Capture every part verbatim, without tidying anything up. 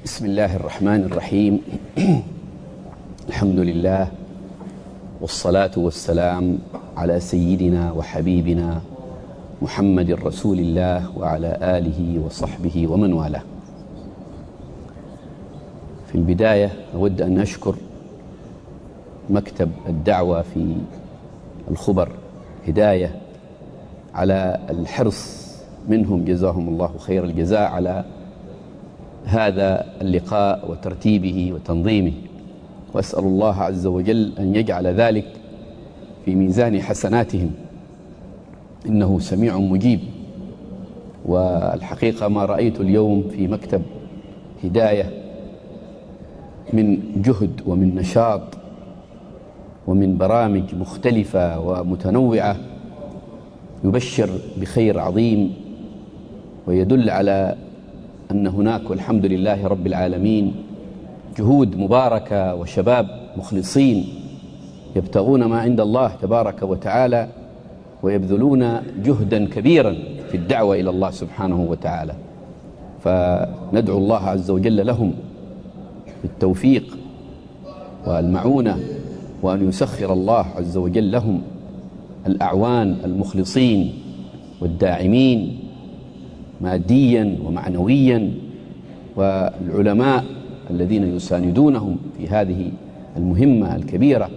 بسم الله الرحمن الرحيم. الحمد لله والصلاة والسلام على سيدنا وحبيبنا محمد رسول الله وعلى آله وصحبه ومن والاه. في البداية أود أن أشكر مكتب الدعوة في الخبر هداية على الحرص منهم جزاهم الله خير الجزاء على هذا اللقاء وترتيبه وتنظيمه، وأسأل الله عز وجل أن يجعل ذلك في ميزان حسناتهم، إنه سميع مجيب. والحقيقة ما رأيت اليوم في مكتب هداية من جهد ومن نشاط ومن برامج مختلفة ومتنوعة يبشر بخير عظيم، ويدل على أن هناك والحمد لله رب العالمين جهود مباركة وشباب مخلصين يبتغون ما عند الله تبارك وتعالى ويبذلون جهدا كبيرا في الدعوة إلى الله سبحانه وتعالى. فندعو الله عز وجل لهم بالتوفيق والمعونة، وأن يسخر الله عز وجل لهم الأعوان المخلصين والداعمين ماديا ومعنويا، والعلماء الذين يساندونهم في هذه المهمة الكبيرة.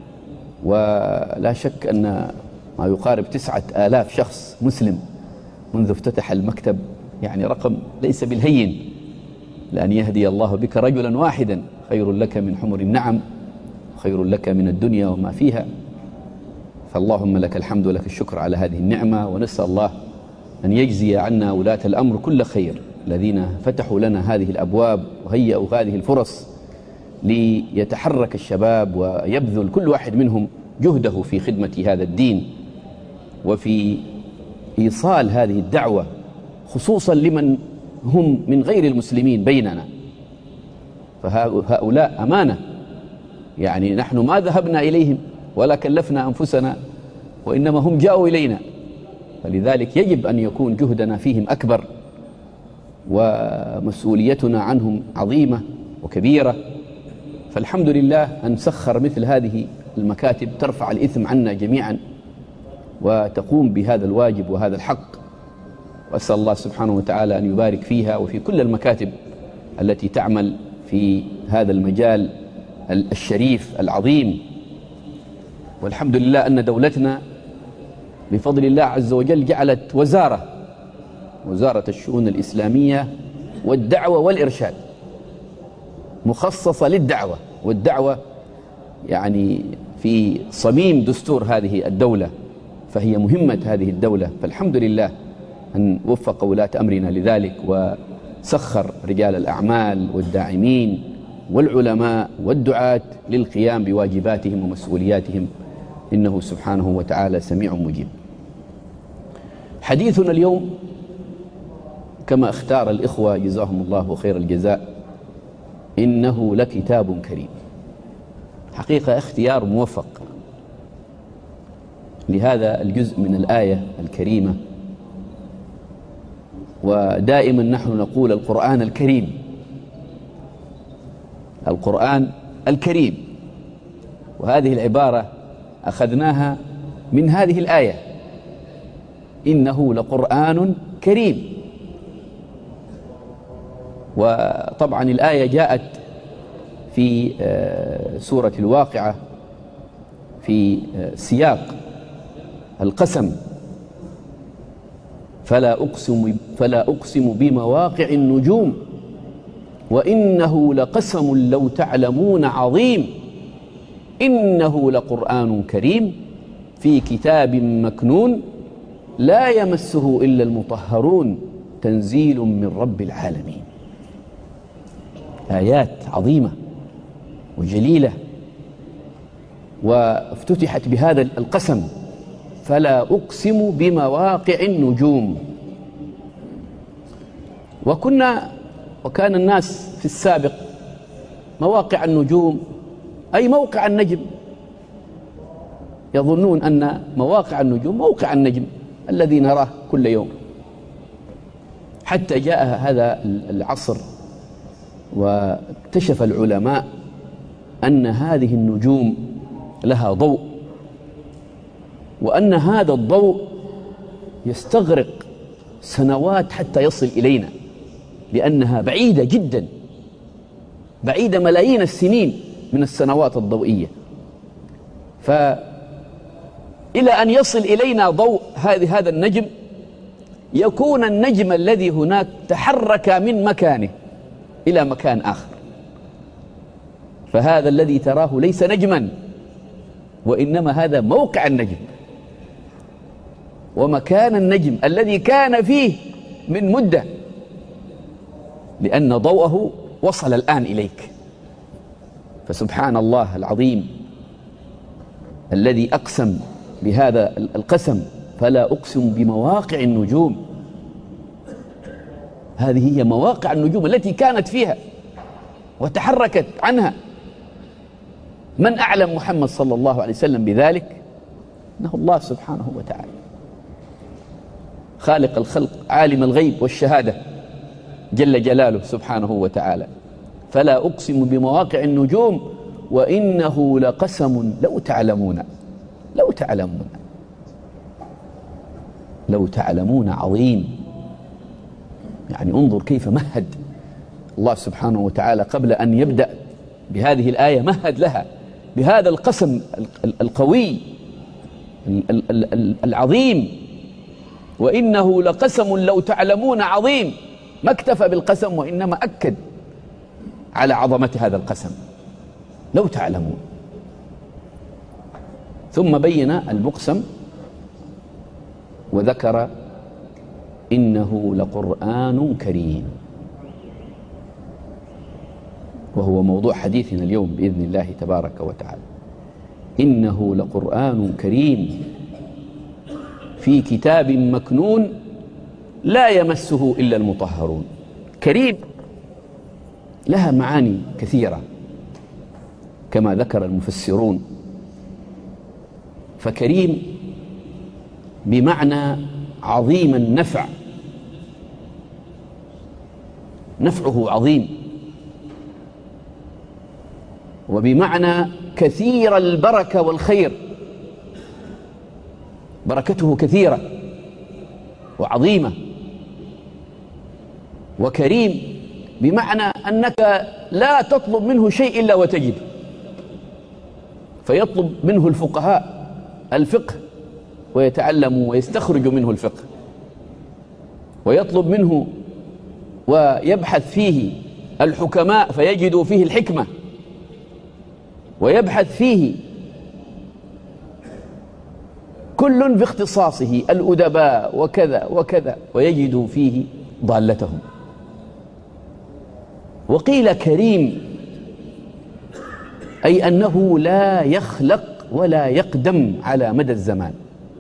ولا شك أن ما يقارب تسعة آلاف شخص مسلم منذ افتتح المكتب يعني رقم ليس بالهين، لأن يهدي الله بك رجلا واحدا خير لك من حمر النعم، خير لك من الدنيا وما فيها. فاللهم لك الحمد ولك الشكر على هذه النعمة، ونسأل الله أن يجزي عنا ولاة الأمر كل خير الذين فتحوا لنا هذه الأبواب وهيئوا هذه الفرص ليتحرك الشباب ويبذل كل واحد منهم جهده في خدمة هذا الدين وفي إيصال هذه الدعوة، خصوصا لمن هم من غير المسلمين بيننا. فهؤلاء أمانة، يعني نحن ما ذهبنا إليهم ولا كلفنا أنفسنا، وإنما هم جاءوا إلينا، فلذلك يجب أن يكون جهدنا فيهم أكبر ومسؤوليتنا عنهم عظيمة وكبيرة. فالحمد لله أن سخر مثل هذه المكاتب ترفع الإثم عنا جميعا وتقوم بهذا الواجب وهذا الحق، وأسأل الله سبحانه وتعالى أن يبارك فيها وفي كل المكاتب التي تعمل في هذا المجال الشريف العظيم. والحمد لله أن دولتنا بفضل الله عز وجل جعلت وزارة وزارة الشؤون الإسلامية والدعوة والإرشاد مخصصة للدعوة، والدعوة يعني في صميم دستور هذه الدولة، فهي مهمة هذه الدولة. فالحمد لله أن وفق ولاة أمرنا لذلك، وسخر رجال الأعمال والداعمين والعلماء والدعاة للقيام بواجباتهم ومسؤولياتهم، إنه سبحانه وتعالى سميع مجيب. حديثنا اليوم كما اختار الإخوة جزاهم الله خير الجزاء، إنه لكتاب كريم. حقيقة اختيار موفق لهذا الجزء من الآية الكريمة. ودائما نحن نقول القرآن الكريم، القرآن الكريم، وهذه العبارة أخذناها من هذه الآية، إنه لقرآن كريم. وطبعا الآية جاءت في سورة الواقعة في سياق القسم، فلا أقسم, فلا أقسم بمواقع النجوم وإنه لقسم لو تعلمون عظيم إنه لقرآن كريم في كتاب مكنون لا يمسه إلا المطهرون تنزيل من رب العالمين. آيات عظيمة وجليلة، وافتتحت بهذا القسم، فلا أقسم بمواقع النجوم. وكنا وكان الناس في السابق مواقع النجوم أي موقع النجم، يظنون أن مواقع النجوم موقع النجم الذي نراه كل يوم، حتى جاء هذا العصر واكتشف العلماء أن هذه النجوم لها ضوء، وأن هذا الضوء يستغرق سنوات حتى يصل إلينا، لأنها بعيدة جدا، بعيدة ملايين السنين من السنوات الضوئية. فإلى أن يصل إلينا ضوء هذه هذا النجم، يكون النجم الذي هناك تحرك من مكانه إلى مكان آخر. فهذا الذي تراه ليس نجما، وإنما هذا موقع النجم ومكان النجم الذي كان فيه من مدة، لأن ضوءه وصل الآن إليك. فسبحان الله العظيم الذي أقسم بهذا القسم: فلا أقسم بمواقع النجوم. هذه هي مواقع النجوم التي كانت فيها وتحركت عنها. من أعلم محمد صلى الله عليه وسلم بذلك؟ إنه الله سبحانه وتعالى، خالق الخلق، عالم الغيب والشهادة جل جلاله سبحانه وتعالى. فلا أقسم بمواقع النجوم وإنه لقسم لو تعلمون لو تعلمون لو تعلمون عظيم. يعني انظر كيف مهد الله سبحانه وتعالى قبل أن يبدأ بهذه الآية، مهد لها بهذا القسم القوي العظيم: وإنه لقسم لو تعلمون عظيم. ما اكتفى بالقسم، وإنما أكد على عظمة هذا القسم: لو تعلمون. ثم بين المقسم وذكر: إنه لقرآن كريم، وهو موضوع حديثنا اليوم بإذن الله تبارك وتعالى. إنه لقرآن كريم في كتاب مكنون لا يمسه إلا المطهرون. كريم لها معاني كثيرة كما ذكر المفسرون. فكريم بمعنى عظيم النفع، نفعه عظيم، وبمعنى كثير البركة والخير، بركته كثيرة وعظيمة. وكريم بمعنى أنك لا تطلب منه شيء إلا وتجد، فيطلب منه الفقهاء الفقه ويتعلم ويستخرج منه الفقه، ويطلب منه ويبحث فيه الحكماء فيجدوا فيه الحكمة، ويبحث فيه كل باختصاصه الأدباء وكذا وكذا ويجدوا فيه ضالتهم. وقيل كريم أي أنه لا يخلق ولا يقدم على مدى الزمان،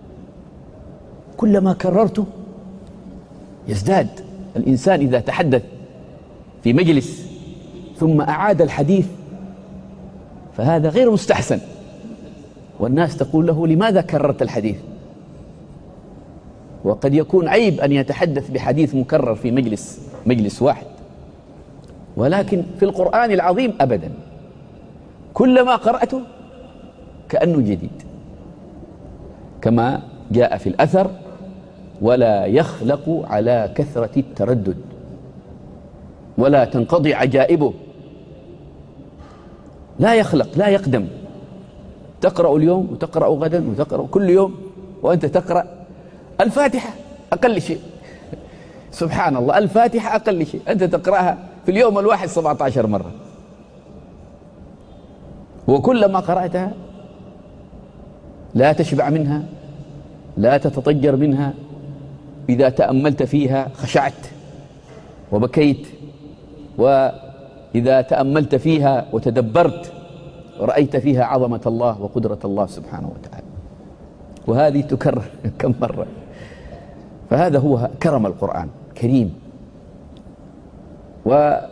كلما كررته يزداد. الإنسان إذا تحدث في مجلس ثم أعاد الحديث فهذا غير مستحسن، والناس تقول له: لماذا كررت الحديث؟ وقد يكون عيب أن يتحدث بحديث مكرر في مجلس مجلس واحد، ولكن في القرآن العظيم أبدا، كلما قرأته كأنه جديد، كما جاء في الأثر: ولا يخلق على كثرة التردد ولا تنقضي عجائبه. لا يخلق، لا يقدم. تقرأ اليوم وتقرأ غدا وتقرأ كل يوم، وأنت تقرأ الفاتحة أقل شيء. سبحان الله، الفاتحة أقل شيء أنت تقرأها في اليوم الواحد سبعة عشر مرة، وكلما قرأتها لا تشبع منها، لا تتطجر منها. إذا تأملت فيها خشعت وبكيت، وإذا تأملت فيها وتدبرت رأيت فيها عظمة الله وقدرة الله سبحانه وتعالى. وهذه تكرر كم مرة. فهذا هو كرم القرآن، كريم. وقيل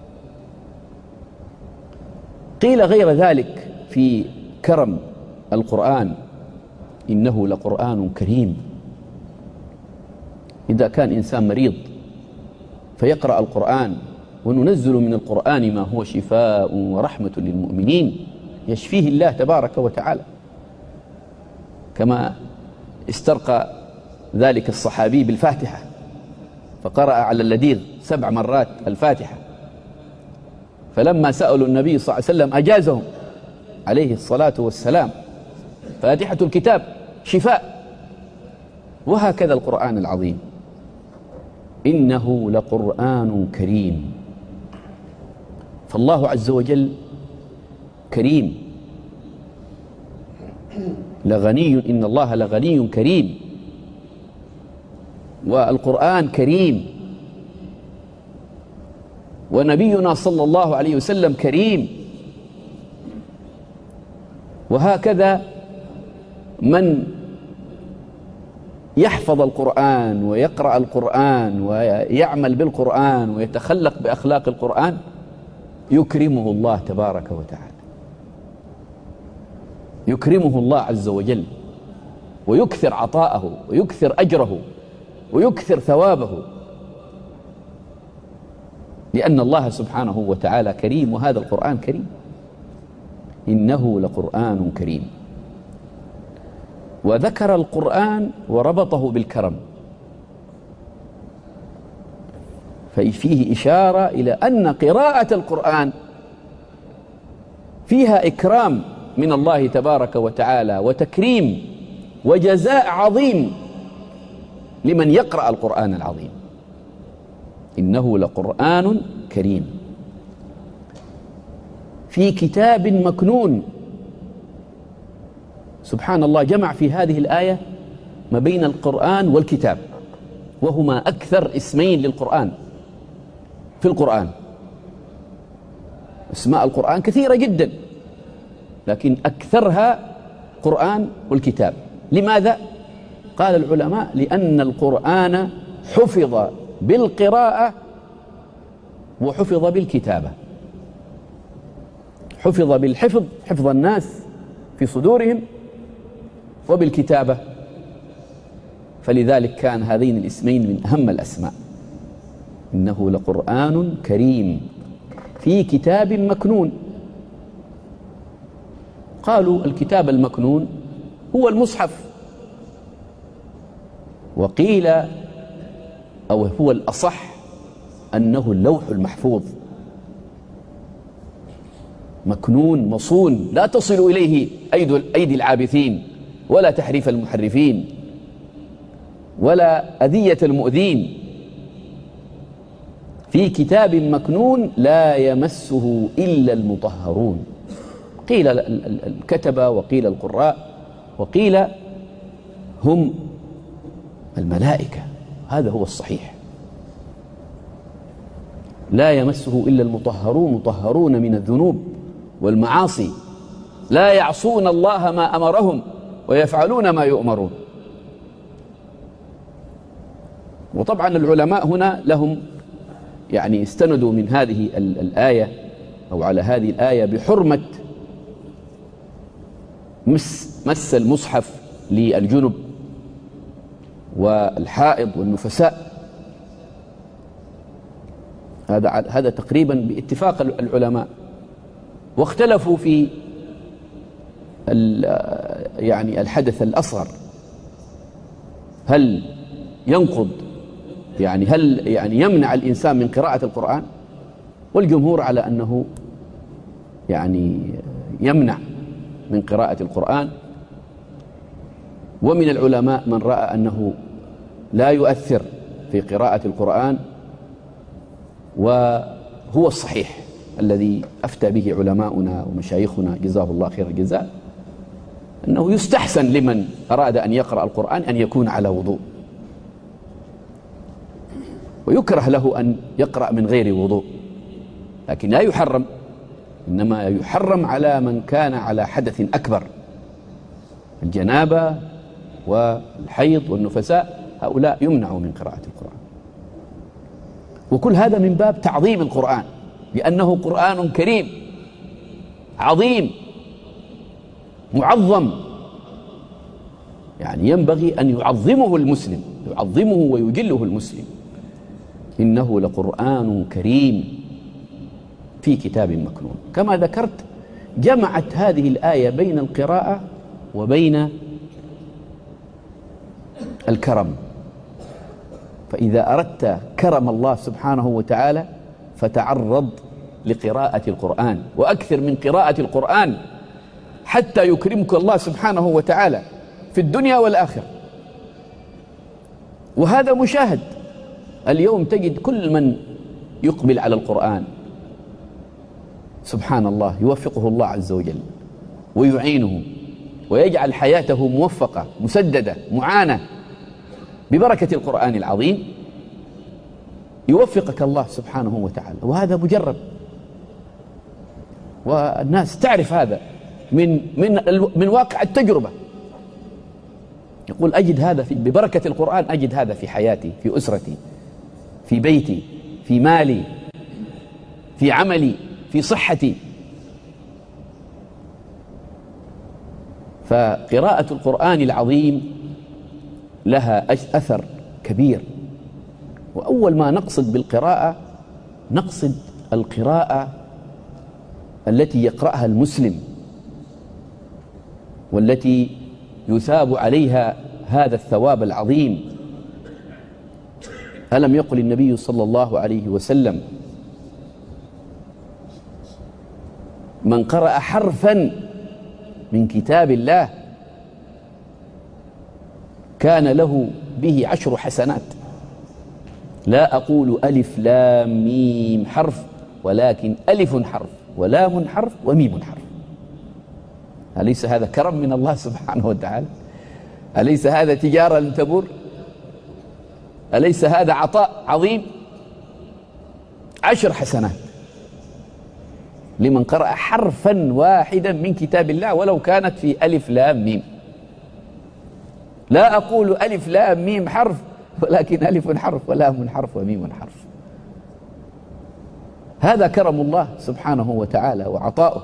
غير ذلك في كرم القرآن: إنه لقرآن كريم. إذا كان إنسان مريض فيقرأ القرآن وننزل من القرآن ما هو شفاء ورحمة للمؤمنين، يشفيه الله تبارك وتعالى، كما استرقى ذلك الصحابي بالفاتحة فقرأ على اللديغ سبع مرات الفاتحة، فلما سألوا النبي صلى الله عليه وسلم أجازهم عليه الصلاة والسلام. فاتحة الكتاب شفاء. وهكذا القرآن العظيم، إنه لقرآن كريم. فالله عز وجل كريم لغني، إن الله لغني كريم، والقرآن كريم، ونبينا صلى الله عليه وسلم كريم. وهكذا من يحفظ القرآن ويقرأ القرآن ويعمل بالقرآن ويتخلق بأخلاق القرآن يكرمه الله تبارك وتعالى، يكرمه الله عز وجل، ويكثر عطاءه ويكثر أجره ويكثر ثوابه، لأن الله سبحانه وتعالى كريم، وهذا القرآن كريم. إنه لقرآن كريم. وذكر القرآن وربطه بالكرم، ففيه إشارة إلى أن قراءة القرآن فيها إكرام من الله تبارك وتعالى وتكريم وجزاء عظيم لمن يقرأ القرآن العظيم. إنه لقرآن كريم في كتاب مكنون. سبحان الله، جمع في هذه الآية ما بين القرآن والكتاب، وهما أكثر اسمين للقرآن في القرآن. اسماء القرآن كثيرة جدا، لكن أكثرها قرآن والكتاب. لماذا؟ قال العلماء لأن القرآن حفظ بالقراءة وحفظ بالكتابة. حفظ بالحفظ، حفظ الناس في صدورهم، وبالكتابة، فلذلك كان هذين الاسمين من أهم الأسماء. إنه لقرآن كريم في كتاب مكنون. قالوا الكتاب المكنون هو المصحف، وقيل أو هو الأصح أنه اللوح المحفوظ، مكنون مصون لا تصل إليه أيدي العابثين ولا تحريف المحرفين ولا أذية المؤذين. في كتاب مكنون لا يمسه إلا المطهرون. قيل الكتبة وقيل القراء وقيل هم الملائكة، هذا هو الصحيح. لا يمسه إلا المطهرون، مطهرون من الذنوب والمعاصي، لا يعصون الله ما أمرهم ويفعلون ما يؤمرون. وطبعا العلماء هنا لهم يعني استندوا من هذه الآية أو على هذه الآية بحرمة مس, مس المصحف للجنب والحائض والنفساء. هذا هذا تقريبا باتفاق العلماء. واختلفوا في يعني الحدث الأصغر، هل ينقض يعني هل يعني يمنع الإنسان من قراءة القرآن؟ والجمهور على أنه يعني يمنع من قراءة القرآن. ومن العلماء من رأى أنه لا يؤثر في قراءة القرآن، وهو الصحيح الذي أفتى به علماؤنا ومشايخنا جزاه الله خير الجزاء، أنه يستحسن لمن أراد أن يقرأ القرآن أن يكون على وضوء، ويكره له أن يقرأ من غير وضوء، لكن لا يحرم، إنما يحرم على من كان على حدث أكبر، الجنابة والحيض والنفساء، هؤلاء يمنعوا من قراءة القرآن. وكل هذا من باب تعظيم القرآن، لأنه قرآن كريم عظيم معظم، يعني ينبغي أن يعظمه المسلم، يعظمه ويجله المسلم. إنه لقرآن كريم في كتاب مكنون. كما ذكرت جمعت هذه الآية بين القراءة وبين الكرم. فإذا أردت كرم الله سبحانه وتعالى فتعرض لقراءة القرآن، وأكثر من قراءة القرآن حتى يكرمك الله سبحانه وتعالى في الدنيا والآخرة. وهذا مشاهد اليوم، تجد كل من يقبل على القرآن سبحان الله يوفقه الله عز وجل ويعينه ويجعل حياته موفقة مسددة معانة ببركة القرآن العظيم، يوفقك الله سبحانه وتعالى. وهذا مجرب، والناس تعرف هذا من من من واقع التجربة. يقول أجد هذا في ببركة القرآن، أجد هذا في حياتي، في أسرتي، في بيتي، في مالي، في عملي، في صحتي. فقراءة القرآن العظيم لها أثر كبير. وأول ما نقصد بالقراءة نقصد القراءة التي يقرأها المسلم، والتي يثاب عليها هذا الثواب العظيم. ألم يقل النبي صلى الله عليه وسلم: من قرأ حرفا من كتاب الله كان له به عشر حسنات. لا أقول ألف لام ميم حرف، ولكن ألف حرف ولام حرف وميم حرف. أليس هذا كرم من الله سبحانه وتعالى؟ أليس هذا تجارة لن تبور؟ أليس هذا عطاء عظيم؟ عشر حسنات لمن قرأ حرفا واحدا من كتاب الله ولو كانت في ألف لام ميم. لا أقول ألف لام ميم حرف، ولكن ألف حرف ولام حرف وميم حرف. هذا كرم الله سبحانه وتعالى وعطاؤه.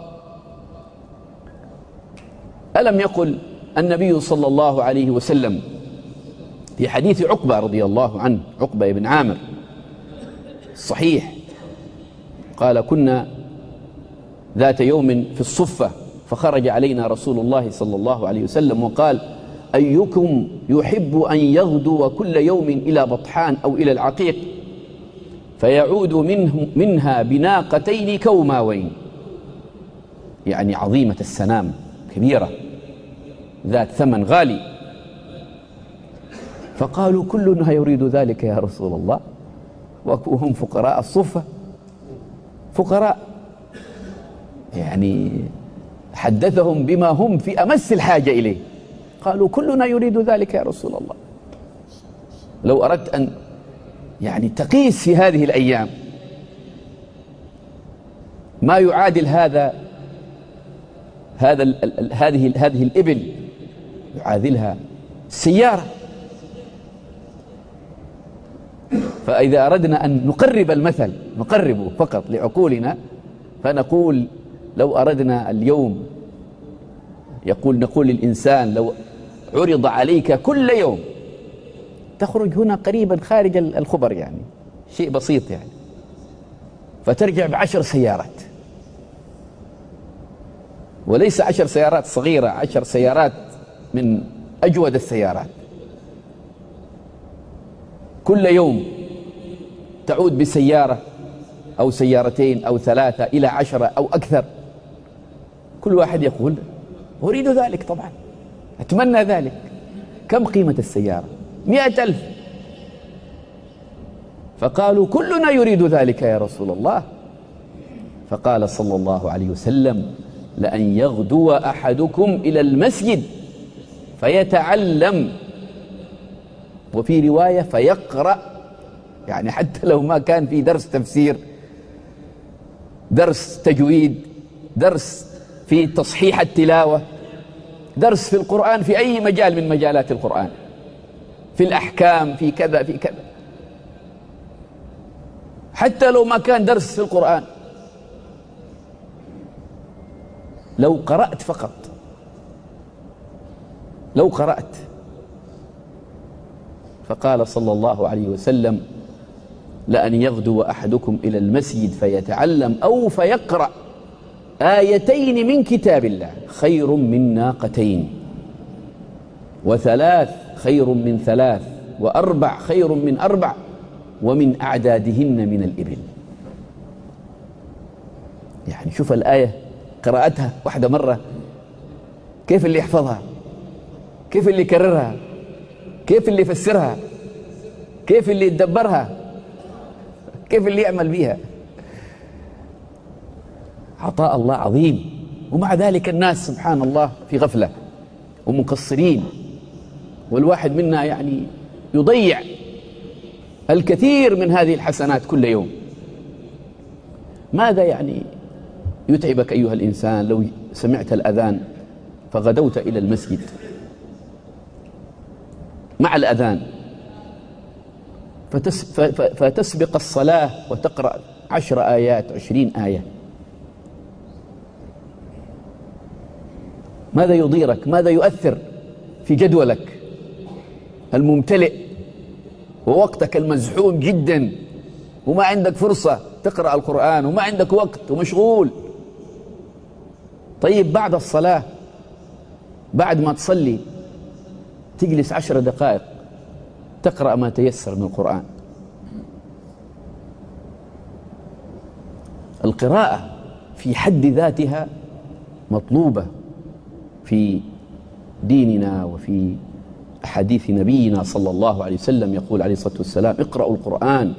ألم يقل النبي صلى الله عليه وسلم في حديث عقبة رضي الله عنه، عقبة بن عامر الصحيح، قال: كنا ذات يوم في الصفة فخرج علينا رسول الله صلى الله عليه وسلم وقال: أيكم يحب أن يغدو كل يوم إلى بطحان أو إلى العقيق فيعود منه منها بناقتين كوماوين، يعني عظيمة السنام كبيرة ذات ثمن غالي. فقالوا: كلنا يريد ذلك يا رسول الله، وهم فقراء الصفة، فقراء يعني حدثهم بما هم في أمس الحاجة إليه. قالوا: كلنا يريد ذلك يا رسول الله. لو أردت أن يعني تقيس في هذه الأيام ما يعادل هذا هذا ال ال هذه هذه الإبل، يعادلها سيارة. فإذا أردنا أن نقرب المثل، نقربه فقط لعقولنا، فنقول: لو أردنا اليوم، يقول نقول للإنسان: لو عرض عليك كل يوم تخرج هنا قريبا خارج الخبر، يعني شيء بسيط يعني، فترجع بعشر سيارات، وليس عشر سيارات صغيرة، عشر سيارات من أجود السيارات، كل يوم تعود بسيارة أو سيارتين أو ثلاثة إلى عشرة أو أكثر. كل واحد يقول: أريد ذلك، طبعا أتمنى ذلك. كم قيمة السيارة؟ مئة ألف. فقالوا: كلنا يريد ذلك يا رسول الله. فقال صلى الله عليه وسلم: لأن يغدو أحدكم إلى المسجد فيتعلم، وفي رواية فيقرأ، يعني حتى لو ما كان في درس تفسير، درس تجويد، درس في تصحيح التلاوة، درس في القرآن، في أي مجال من مجالات القرآن، في الأحكام، في كذا في كذا، حتى لو ما كان درس في القرآن، لو قرأت فقط، لو قرأت. فقال صلى الله عليه وسلم: لأن يغدو أحدكم إلى المسجد فيتعلم أو فيقرأ آيتين من كتاب الله خير من ناقتين، وثلاث خير من ثلاث، وأربع خير من أربع، ومن أعدادهن من الإبل. يعني شوف الآية قراءتها واحدة مرة، كيف اللي يحفظها، كيف اللي يكررها، كيف اللي يفسرها، كيف اللي يتدبرها، كيف اللي يعمل بيها. عطاء الله عظيم، ومع ذلك الناس سبحان الله في غفلة ومقصرين، والواحد منا يعني يضيع الكثير من هذه الحسنات كل يوم. ماذا يعني يتعبك أيها الإنسان لو سمعت الأذان فغدوت إلى المسجد مع الأذان فتس فتسبق الصلاة وتقرأ عشر آيات عشرين آية؟ ماذا يضيرك؟ ماذا يؤثر في جدولك الممتلئ ووقتك المزحوم جدا، وما عندك فرصة تقرأ القرآن، وما عندك وقت ومشغول؟ طيب بعد الصلاة، بعد ما تصلي تجلس عشر دقائق تقرأ ما تيسر من القرآن. القراءة في حد ذاتها مطلوبة في ديننا وفي أحاديث نبينا صلى الله عليه وسلم. يقول عليه الصلاة والسلام: اقرأوا القرآن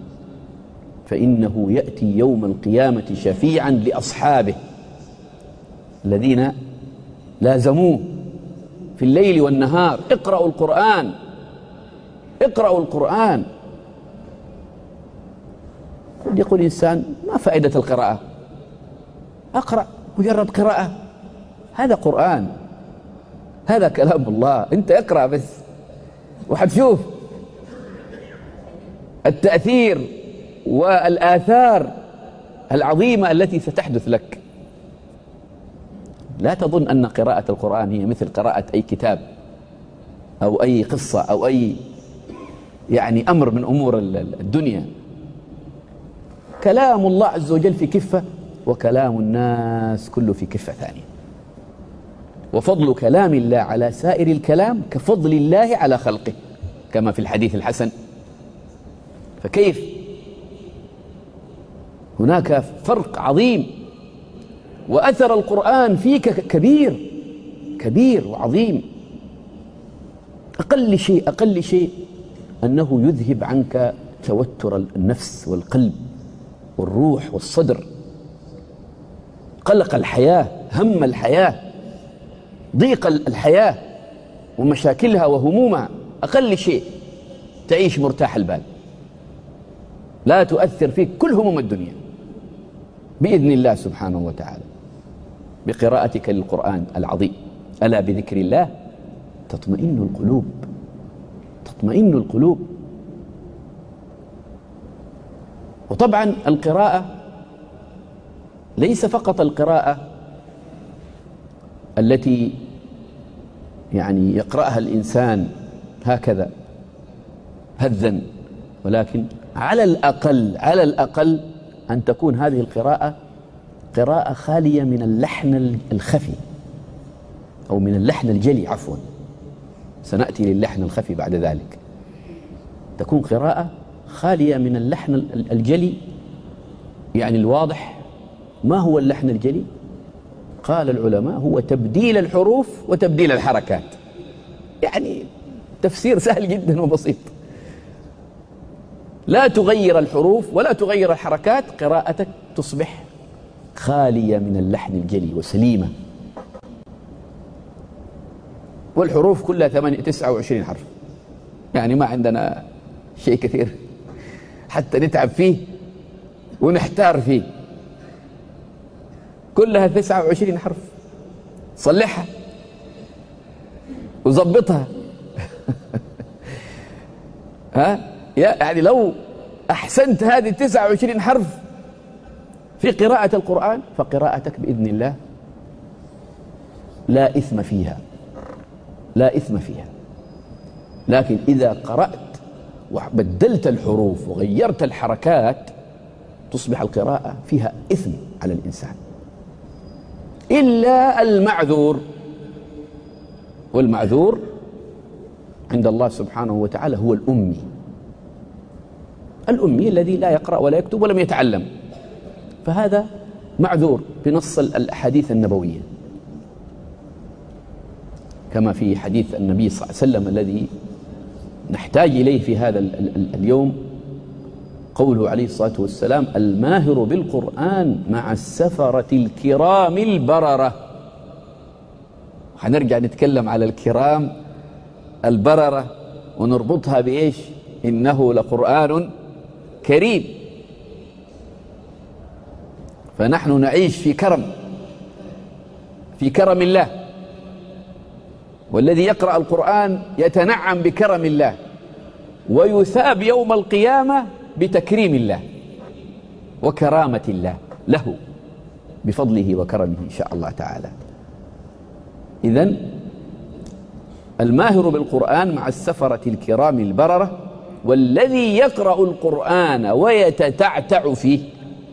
فإنه يأتي يوم القيامة شفيعا لأصحابه الذين لازموه في الليل والنهار. اقرأوا القرآن، اقرأوا القرآن. يقول الإنسان: ما فائدة القراءة؟ أقرأ مجرد قراءة، هذا قرآن، هذا كلام الله. أنت اقرأ بس وحتشوف التأثير والآثار العظيمة التي ستحدث لك. لا تظن أن قراءة القرآن هي مثل قراءة أي كتاب أو أي قصة أو أي يعني أمر من أمور الدنيا. كلام الله عز وجل في كفة، وكلام الناس كله في كفة ثانية. وفضل كلام الله على سائر الكلام كفضل الله على خلقه، كما في الحديث الحسن. فكيف؟ هناك فرق عظيم، وأثر القرآن فيك كبير كبير وعظيم. أقل شيء أقل شيء أنه يذهب عنك توتر النفس والقلب والروح والصدر، قلق الحياة، هم الحياة، ضيق الحياة ومشاكلها وهمومها. أقل شيء تعيش مرتاح البال، لا تؤثر فيك كل هموم الدنيا بإذن الله سبحانه وتعالى، بقراءتك للقرآن العظيم. ألا بذكر الله تطمئن القلوب، تطمئن القلوب. وطبعا القراءة ليس فقط القراءة التي يعني يقرأها الإنسان هكذا هذا، ولكن على الأقل على الأقل أن تكون هذه القراءة قراءة خالية من اللحن الخفي، أو من اللحن الجلي، عفوا سنأتي للحن الخفي بعد ذلك. تكون قراءة خالية من اللحن الجلي، يعني الواضح. ما هو اللحن الجلي؟ قال العلماء: هو تبديل الحروف وتبديل الحركات. يعني تفسير سهل جدا وبسيط. لا تغير الحروف ولا تغير الحركات، قراءتك تصبح خالية من اللحن الجلي وسليمة. والحروف كلها ثمانية تسعة وعشرين حرف، يعني ما عندنا شيء كثير حتى نتعب فيه ونحتار فيه. كلها تسعة وعشرين حرف، صلحها وظبطها. ها يعني لو أحسنت هذه التسعة وعشرين حرف في قراءة القرآن فقراءتك بإذن الله لا إثم فيها، لا إثم فيها. لكن إذا قرأت وبدلت الحروف وغيرت الحركات تصبح القراءة فيها إثم على الإنسان، إلا المعذور. والمعذور عند الله سبحانه وتعالى هو الأمي، الأمي الذي لا يقرأ ولا يكتب ولم يتعلم، فهذا معذور بنص الأحاديث النبوية، كما في حديث النبي صلى الله عليه وسلم الذي نحتاج إليه في هذا اليوم، قوله عليه الصلاة والسلام: الماهر بالقرآن مع السفرة الكرام البررة. هنرجع نتكلم على الكرام البررة ونربطها بإيش؟ إنه لقرآن كريم. فنحن نعيش في كرم، في كرم الله، والذي يقرأ القرآن يتنعم بكرم الله ويثاب يوم القيامة بتكريم الله وكرامة الله له بفضله وكرمه إن شاء الله تعالى. إذن الماهر بالقرآن مع السفرة الكرام البررة، والذي يقرأ القرآن ويتتعتع فيه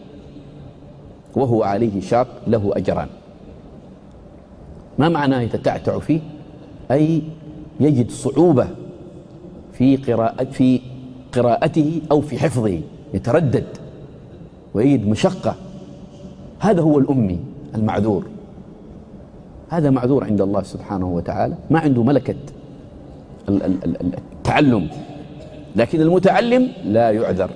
وهو عليه شاق له أجران. ما معنى يتتعتع فيه؟ أي يجد صعوبة في قراءة في قراءته أو في حفظه، يتردد ويجد مشقة. هذا هو الأمي المعذور، هذا معذور عند الله سبحانه وتعالى، ما عنده ملكة التعلم، لكن المتعلم لا يعذر.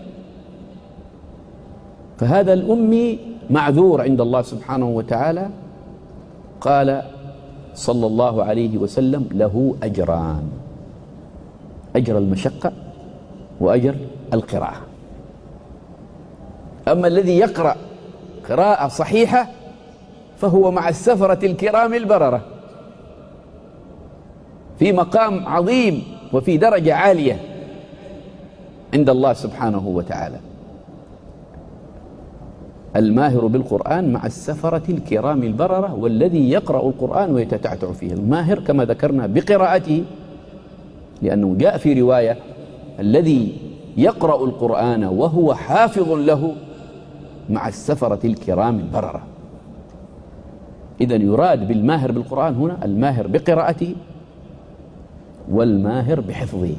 فهذا الأمي معذور عند الله سبحانه وتعالى. قال صلى الله عليه وسلم: له أجران، أجر المشقة وأجر القراءة. أما الذي يقرأ قراءة صحيحة فهو مع السفرة الكرام البررة في مقام عظيم وفي درجة عالية عند الله سبحانه وتعالى. الماهر بالقرآن مع السفرة الكرام البررة، والذي يقرأ القرآن ويتتعتع فيه. الماهر كما ذكرنا بقراءته، لأنه جاء في رواية: الذي يقرأ القرآن وهو حافظ له مع السفرة الكرام البررة. إذن يراد بالماهر بالقرآن هنا الماهر بقراءته والماهر بحفظه.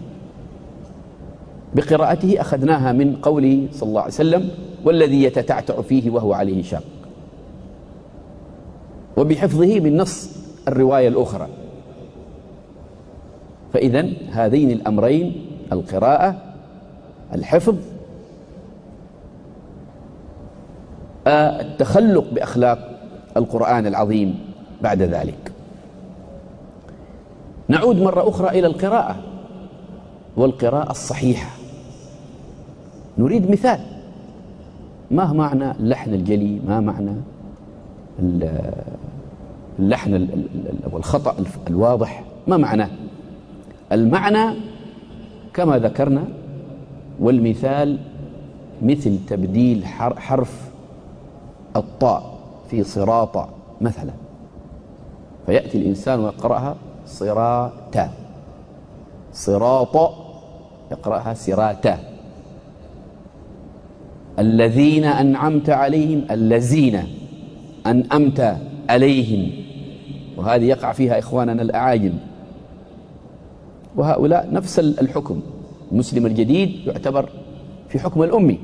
بقراءته أخذناها من قوله صلى الله عليه وسلم: والذي يتتعتع فيه وهو عليه شاق. وبحفظه من نص الرواية الأخرى. فإذن هذين الأمرين، القراءة، الحفظ، التخلق بأخلاق القرآن العظيم بعد ذلك. نعود مرة أخرى إلى القراءة والقراءة الصحيحة. نريد مثال. ما معنى اللحن الجلي؟ ما معنى اللحن والخطأ الواضح؟ ما معناه؟ المعنى كما ذكرنا، والمثال مثل تبديل حرف الطاء في صراط مثلا، فيأتي الإنسان ويقرأها صراتا، صراط يقرأها سراتا. الذين أنعمت عليهم، الذين أنعمت عليهم، وهذه يقع فيها إخواننا الأعاجم، وهؤلاء نفس الحكم. المسلم الجديد يعتبر في حكم الأمي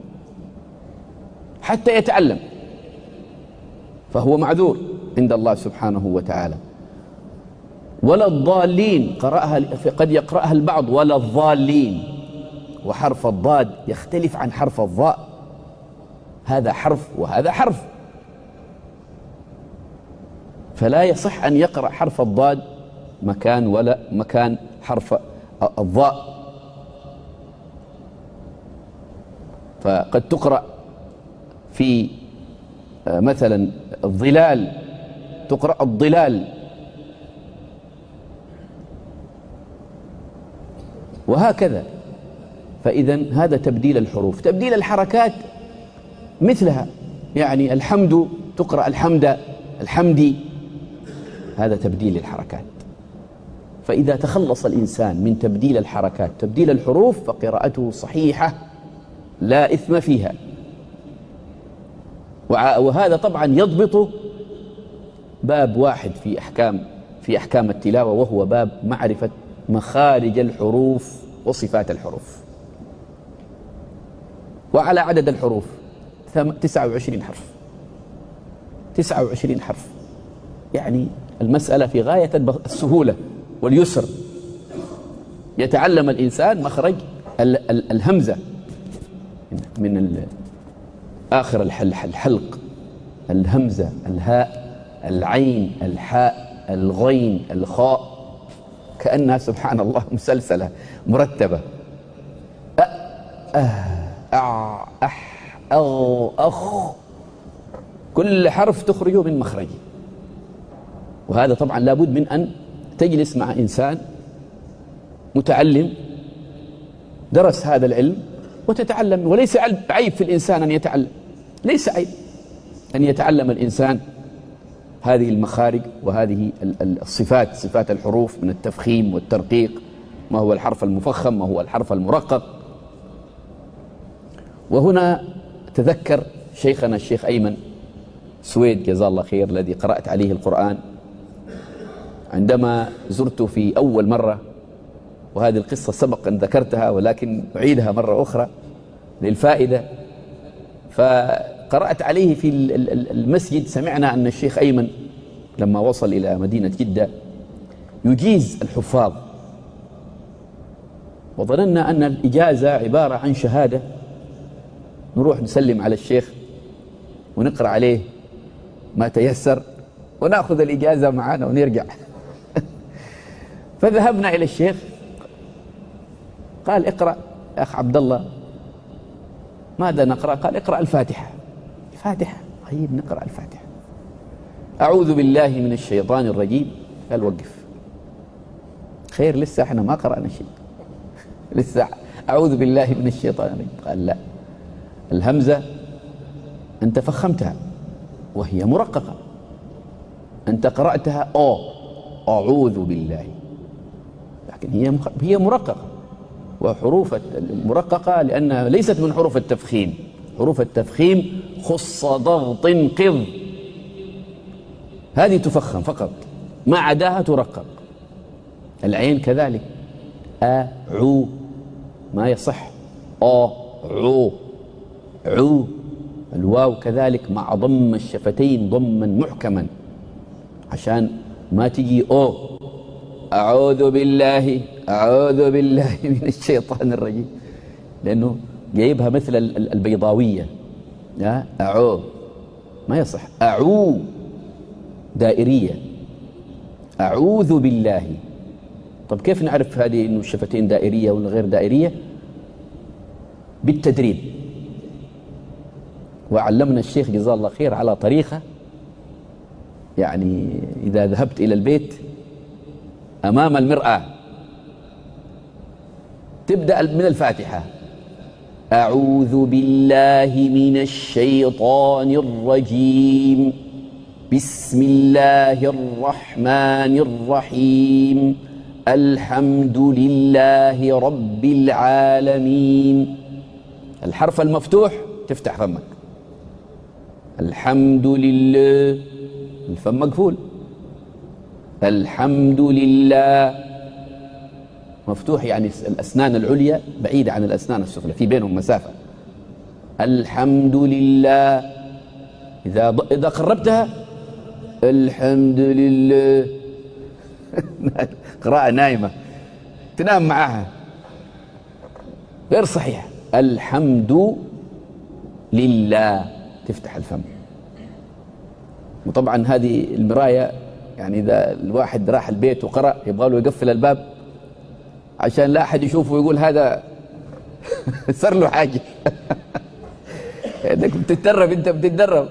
حتى يتعلم، فهو معذور عند الله سبحانه وتعالى. ولا الضالين قرأها، قد يقرأها البعض ولا الضالين، وحرف الضاد يختلف عن حرف الضاء، هذا حرف وهذا حرف، فلا يصح أن يقرأ حرف الضاد مكان ولا مكان حرف الضاء. فقد تقرأ في مثلا الظلال تقرأ الظلال، وهكذا. فإذن هذا تبديل الحروف. تبديل الحركات مثلها، يعني الحمد تقرأ الحمد الحمدي، هذا تبديل الحركات. فإذا تخلص الإنسان من تبديل الحركات تبديل الحروف فقراءته صحيحة لا إثم فيها. وهذا طبعا يضبط باب واحد في أحكام في أحكام التلاوة، وهو باب معرفة مخارج الحروف وصفات الحروف. وعلى عدد الحروف تسعة وعشرين حرف، تسعة وعشرين حرف، يعني المسألة في غاية السهولة واليسر. يتعلم الإنسان مخرج ال ال الهمزة من آخر الحلق، الهمزة، الهاء، العين، الحاء، الغين، الخاء، كأنها سبحان الله مسلسلة مرتبة. أ أه أع أح أغ أخ، كل حرف تخرجه من مخرجه. وهذا طبعا لابد من أن تجلس مع إنسان متعلم درس هذا العلم وتتعلم. وليس عيب في الإنسان أن يتعلم، ليس عيب أن يتعلم الإنسان هذه المخارج وهذه الصفات، صفات الحروف من التفخيم والترقيق، ما هو الحرف المفخم، ما هو الحرف المرقق. وهنا تذكر شيخنا الشيخ أيمن سويد جزاه الله خير الذي قرأت عليه القرآن عندما زرت في أول مرة، وهذه القصة سبق أن ذكرتها ولكن أعيدها مرة أخرى للفائدة. فقرأت عليه في المسجد، سمعنا أن الشيخ أيمن لما وصل إلى مدينة جدة يجيز الحفاظ، وظننا أن الإجازة عبارة عن شهادة نروح نسلم على الشيخ ونقرأ عليه ما تيسر ونأخذ الإجازة معنا ونرجع. فذهبنا إلى الشيخ، قال اقرأ يا أخ عبد الله. ماذا نقرأ؟ قال اقرأ الفاتحة. الفاتحة؟ طيب نقرأ الفاتحة. أعوذ بالله من الشيطان الرجيم. قال وقف، خير لسه احنا ما قرأنا شيء، لسه أعوذ بالله من الشيطان الرجيم. قال لا، الهمزة أنت فخمتها وهي مرققة، أنت قرأتها أو أعوذ بالله، لكن هي هي مرققة. وحروف المرققة لأنها ليست من حروف التفخيم، حروف التفخيم خص ضغط قض، هذه تفخم فقط، ما عداها ترقق. العين كذلك، أ عو ما يصح، أ عو عو. الواو كذلك مع ضم الشفتين ضما محكما عشان ما تجي أو. أعوذ بالله أعوذ بالله من الشيطان الرجيم، لأنه جايبها مثل البيضاوية، أعو ما يصح. أعو دائرية، أعوذ بالله. طب كيف نعرف هذه إنه الشفتين دائرية ولا غير دائرية؟ بالتدريب. وعلمنا الشيخ جزاه الله خير على طريقة، يعني إذا ذهبت إلى البيت أمام المرآة تبدأ من الفاتحة، أعوذ بالله من الشيطان الرجيم، بسم الله الرحمن الرحيم، الحمد لله رب العالمين. الحرف المفتوح تفتح فمك، الحمد لله، الفم مقفول، الحمد لله مفتوح، يعني الأسنان العليا بعيدة عن الأسنان السفلى، في بينهم مسافة. الحمد لله، إذا إذا قربتها الحمد لله قراءة نايمة تنام معها، غير صحيح. الحمد لله تفتح الفم. وطبعا هذه المراية، يعني إذا الواحد راح البيت وقرأ يبغى له يقفل الباب عشان لا أحد يشوفه ويقول هذا صار له حاجة. انك بتتدرب، انت بتتدرب.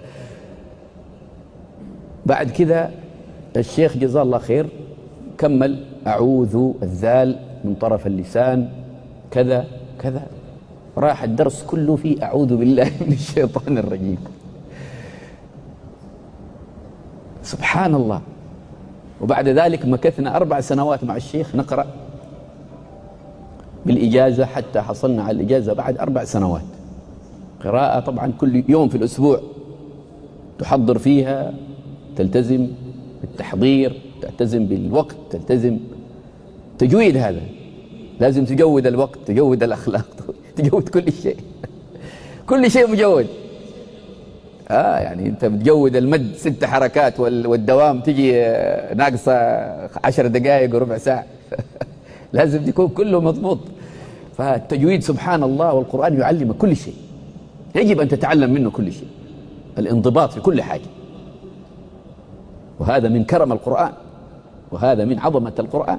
بعد كذا الشيخ جزاه الله خير كمل أعوذ الذال من طرف اللسان كذا كذا، راح الدرس كله في أعوذ بالله من الشيطان الرجيم. سبحان الله. وبعد ذلك مكثنا أربع سنوات مع الشيخ نقرأ بالإجازة حتى حصلنا على الإجازة بعد أربع سنوات. قراءة طبعا كل يوم في الأسبوع تحضر فيها، تلتزم بالتحضير، تلتزم بالوقت، تلتزم تجويد. هذا لازم تجود الوقت، تجود الأخلاق، تجود كل شيء. كل شيء مجود. آه يعني أنت بتجود المد ست حركات والدوام تجي ناقصة عشر دقائق وربع ساعة. لازم تكون كله مضبوط. فالتجويد سبحان الله، والقرآن يعلمك كل شيء، يجب أن تتعلم منه كل شيء، الانضباط في كل حاجة. وهذا من كرم القرآن، وهذا من عظمة القرآن.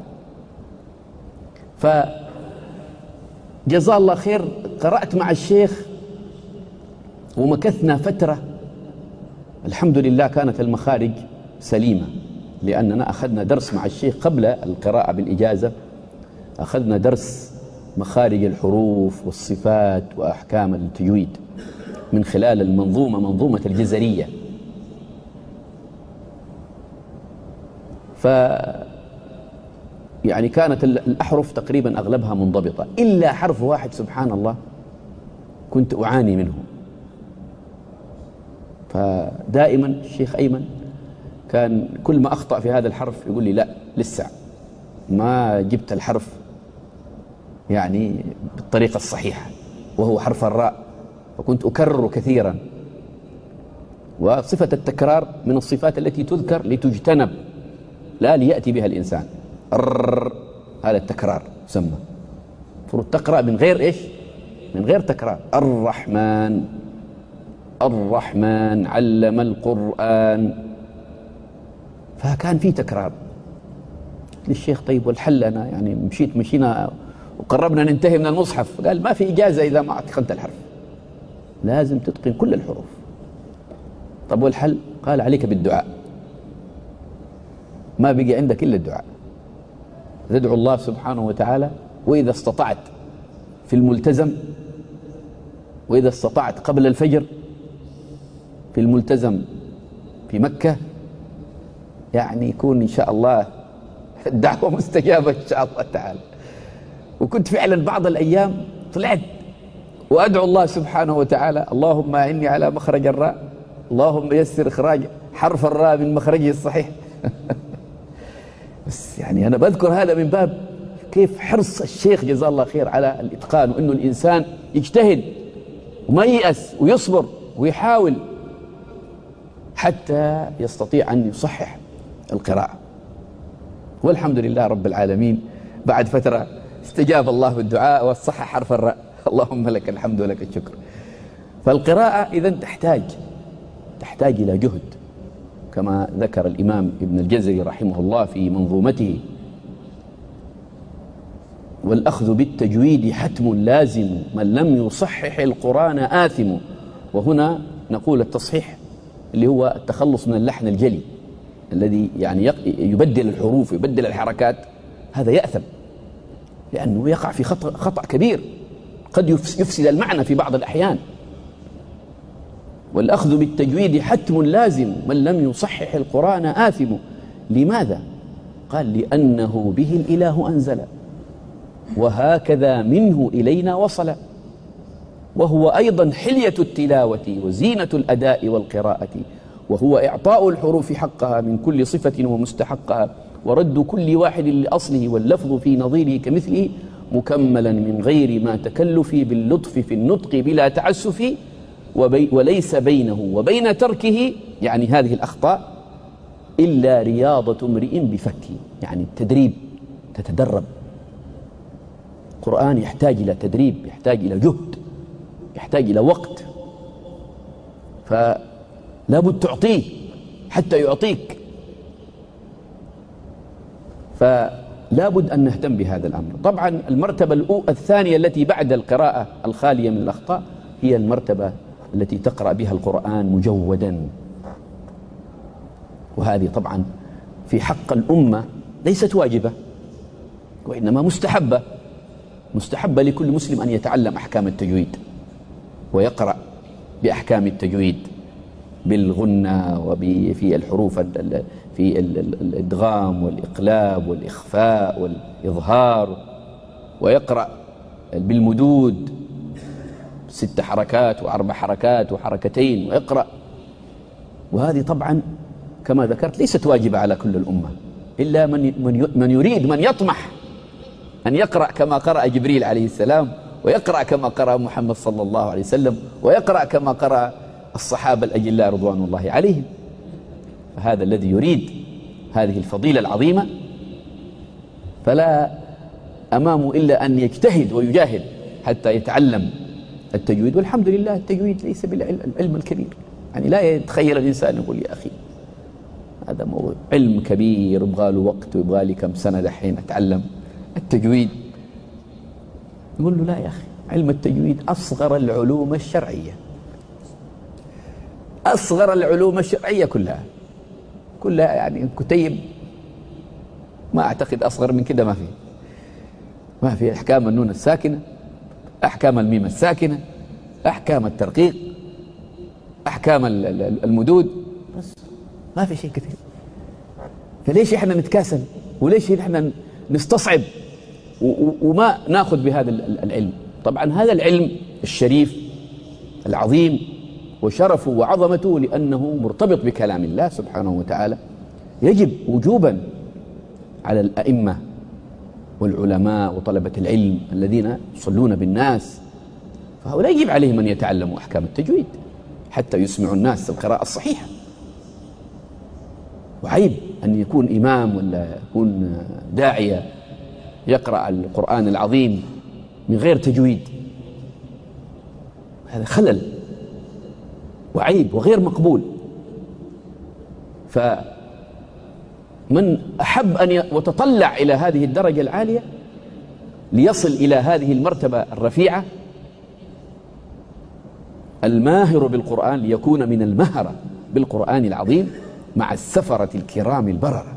فجزاه الله خير، قرأت مع الشيخ ومكثنا فترة الحمد لله كانت المخارج سليمة، لأننا أخذنا درس مع الشيخ قبل القراءة بالإجازة، أخذنا درس مخارج الحروف والصفات وأحكام التجويد من خلال المنظومة منظومة الجزرية. ف يعني كانت الأحرف تقريبا أغلبها منضبطة إلا حرف واحد سبحان الله كنت أعاني منه. فدائما الشيخ أيمن كان كل ما أخطأ في هذا الحرف يقول لي لا لسه ما جبت الحرف يعني بالطريقة الصحيحة، وهو حرف الراء، فكنت أكرر كثيرا. وصفة التكرار من الصفات التي تذكر لتجتنب لا ليأتي بها الإنسان. الر هذا التكرار يسمى، المفروض تقرأ من غير إيش؟ من غير تكرار. الرحمن الرحمن علم القرآن، فكان في تكرار. للشيخ طيب والحل؟ أنا يعني مشيت مشينا وقربنا ننتهي من المصحف. قال ما في إجازة إذا ما أتقنت الحرف، لازم تتقن كل الحروف. طب والحل؟ قال عليك بالدعاء، ما بقي عندك إلا الدعاء، تدعو الله سبحانه وتعالى. وإذا استطعت في الملتزم، وإذا استطعت قبل الفجر في الملتزم في مكة، يعني يكون إن شاء الله الدعوة مستجابة إن شاء الله تعالى. وكنت فعلا بعض الأيام طلعت وأدعو الله سبحانه وتعالى اللهم إني على مخرج الراء، اللهم يسر إخراج حرف الراء من مخرجه الصحيح. بس يعني أنا بذكر هذا من باب كيف حرص الشيخ جزاه الله خير على الإتقان، وإنه الإنسان يجتهد وما ييأس ويصبر ويحاول حتى يستطيع أن يصحح القراءة. والحمد لله رب العالمين بعد فترة استجاب الله الدعاء وصحح حرف الراء. اللهم لك الحمد ولك الشكر. فالقراءة إذن تحتاج تحتاج إلى جهد، كما ذكر الإمام ابن الجزري رحمه الله في منظومته: والأخذ بالتجويد حتم لازم، من لم يصحح القرآن آثم. وهنا نقول التصحيح اللي هو التخلص من اللحن الجلي الذي يعني يبدل الحروف يبدل الحركات، هذا يأثم لأنه يقع في خطأ, خطأ كبير قد يفسد المعنى في بعض الأحيان. والأخذ بالتجويد حتم لازم، من لم يصحح القرآن آثم. لماذا؟ قال لأنه به الإله أنزل، وهكذا منه إلينا وصل، وهو أيضا حلية التلاوة وزينة الأداء والقراءة، وهو إعطاء الحروف حقها من كل صفة ومستحقها، ورد كل واحد لأصله، واللفظ في نظيره كمثله، مكملا من غير ما تكلف، باللطف في النطق بلا تعسف، وليس بينه وبين تركه يعني هذه الأخطاء إلا رياضة امرئ بفكه، يعني التدريب، تتدرب. القرآن يحتاج إلى تدريب، يحتاج إلى جهد، يحتاج إلى وقت، فلا بد تعطيه حتى يعطيك. فلا بد أن نهتم بهذا الأمر. طبعا المرتبة الثانية التي بعد القراءة الخالية من الأخطاء هي المرتبة التي تقرأ بها القرآن مجودا، وهذه طبعا في حق الأمة ليست واجبة وإنما مستحبة. مستحبة لكل مسلم أن يتعلم أحكام التجويد ويقرأ بأحكام التجويد بالغنة وفي الحروف في الإدغام والإقلاب والإخفاء والإظهار، ويقرأ بالمدود ست حركات وأربع حركات وحركتين ويقرأ. وهذه طبعا كما ذكرت ليست واجبة على كل الأمة، إلا من من يريد، من يطمح أن يقرأ كما قرأ جبريل عليه السلام، ويقرأ كما قرأ محمد صلى الله عليه وسلم، ويقرأ كما قرأ الصحابة الأجلاء رضوان الله عليهم. فهذا الذي يريد هذه الفضيلة العظيمة فلا أمامه إلا أن يجتهد ويجاهد حتى يتعلم التجويد. والحمد لله التجويد ليس بالعلم الكبير، يعني لا يتخيل الإنسان يقول يا أخي هذا موضوع علم كبير يبغى له وقت ويبغى لي كم سنة دحين أتعلم التجويد. يقول له لا يا أخي، علم التجويد أصغر العلوم الشرعية، أصغر العلوم الشرعية كلها كلها يعني كتيب ما أعتقد أصغر من كده ما في ما في أحكام النون الساكنة، أحكام الميم الساكنة، أحكام الترقيق، أحكام المدود، بس ما في شيء كثير. فليش إحنا نتكاسل وليش إحنا نستصعب وما ناخذ بهذا العلم؟ طبعا هذا العلم الشريف العظيم وشرفه وعظمته لأنه مرتبط بكلام الله سبحانه وتعالى، يجب وجوبا على الأئمة والعلماء وطلبة العلم الذين يصلون بالناس، فهؤلاء يجب عليهم أن يتعلموا أحكام التجويد حتى يسمعوا الناس القراءة الصحيحة. وعيب أن يكون إمام ولا يكون داعية يقرأ القرآن العظيم من غير تجويد، هذا خلل وعيب وغير مقبول. فمن أحب أن وتطلع إلى هذه الدرجة العالية ليصل إلى هذه المرتبة الرفيعة، الماهر بالقرآن ليكون من المهرة بالقرآن العظيم مع السفرة الكرام البررة،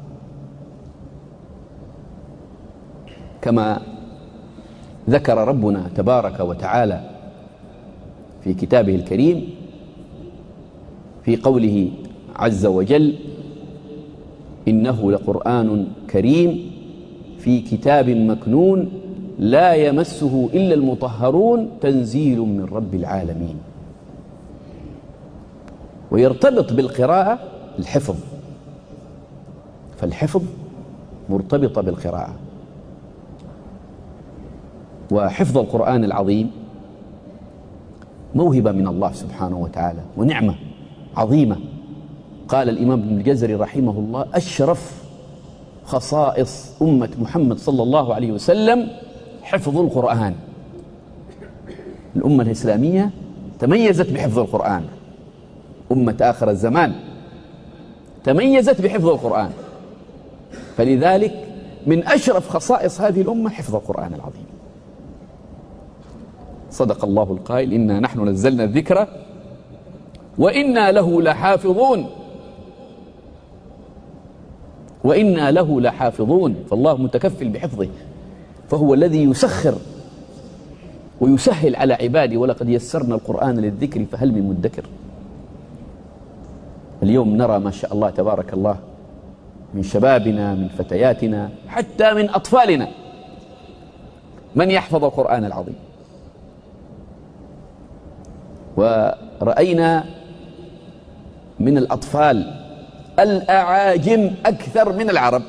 كما ذكر ربنا تبارك وتعالى في كتابه الكريم في قوله عز وجل: إنه لقرآن كريم في كتاب مكنون لا يمسه إلا المطهرون تنزيل من رب العالمين. ويرتبط بالقراءة الحفظ، فالحفظ مرتبطة بالقراءة. وحفظ القرآن العظيم موهبة من الله سبحانه وتعالى ونعمة عظيمة. قال الإمام ابن الجزري رحمه الله: أشرف خصائص أمة محمد صلى الله عليه وسلم حفظ القرآن. الأمة الإسلامية تميزت بحفظ القرآن، أمة آخر الزمان تميزت بحفظ القرآن، فلذلك من أشرف خصائص هذه الأمة حفظ القرآن العظيم. صدق الله القائل: إنا نحن نزلنا الذكر وإنا له لحافظون وإنا له لحافظون. فالله متكفل بحفظه، فهو الذي يسخر ويسهل على عباده. ولقد يسرنا القرآن للذكر فهل من مدكر. اليوم نرى ما شاء الله تبارك الله من شبابنا، من فتياتنا، حتى من أطفالنا من يحفظ القرآن العظيم. ورأينا من الأطفال الأعاجم أكثر من العرب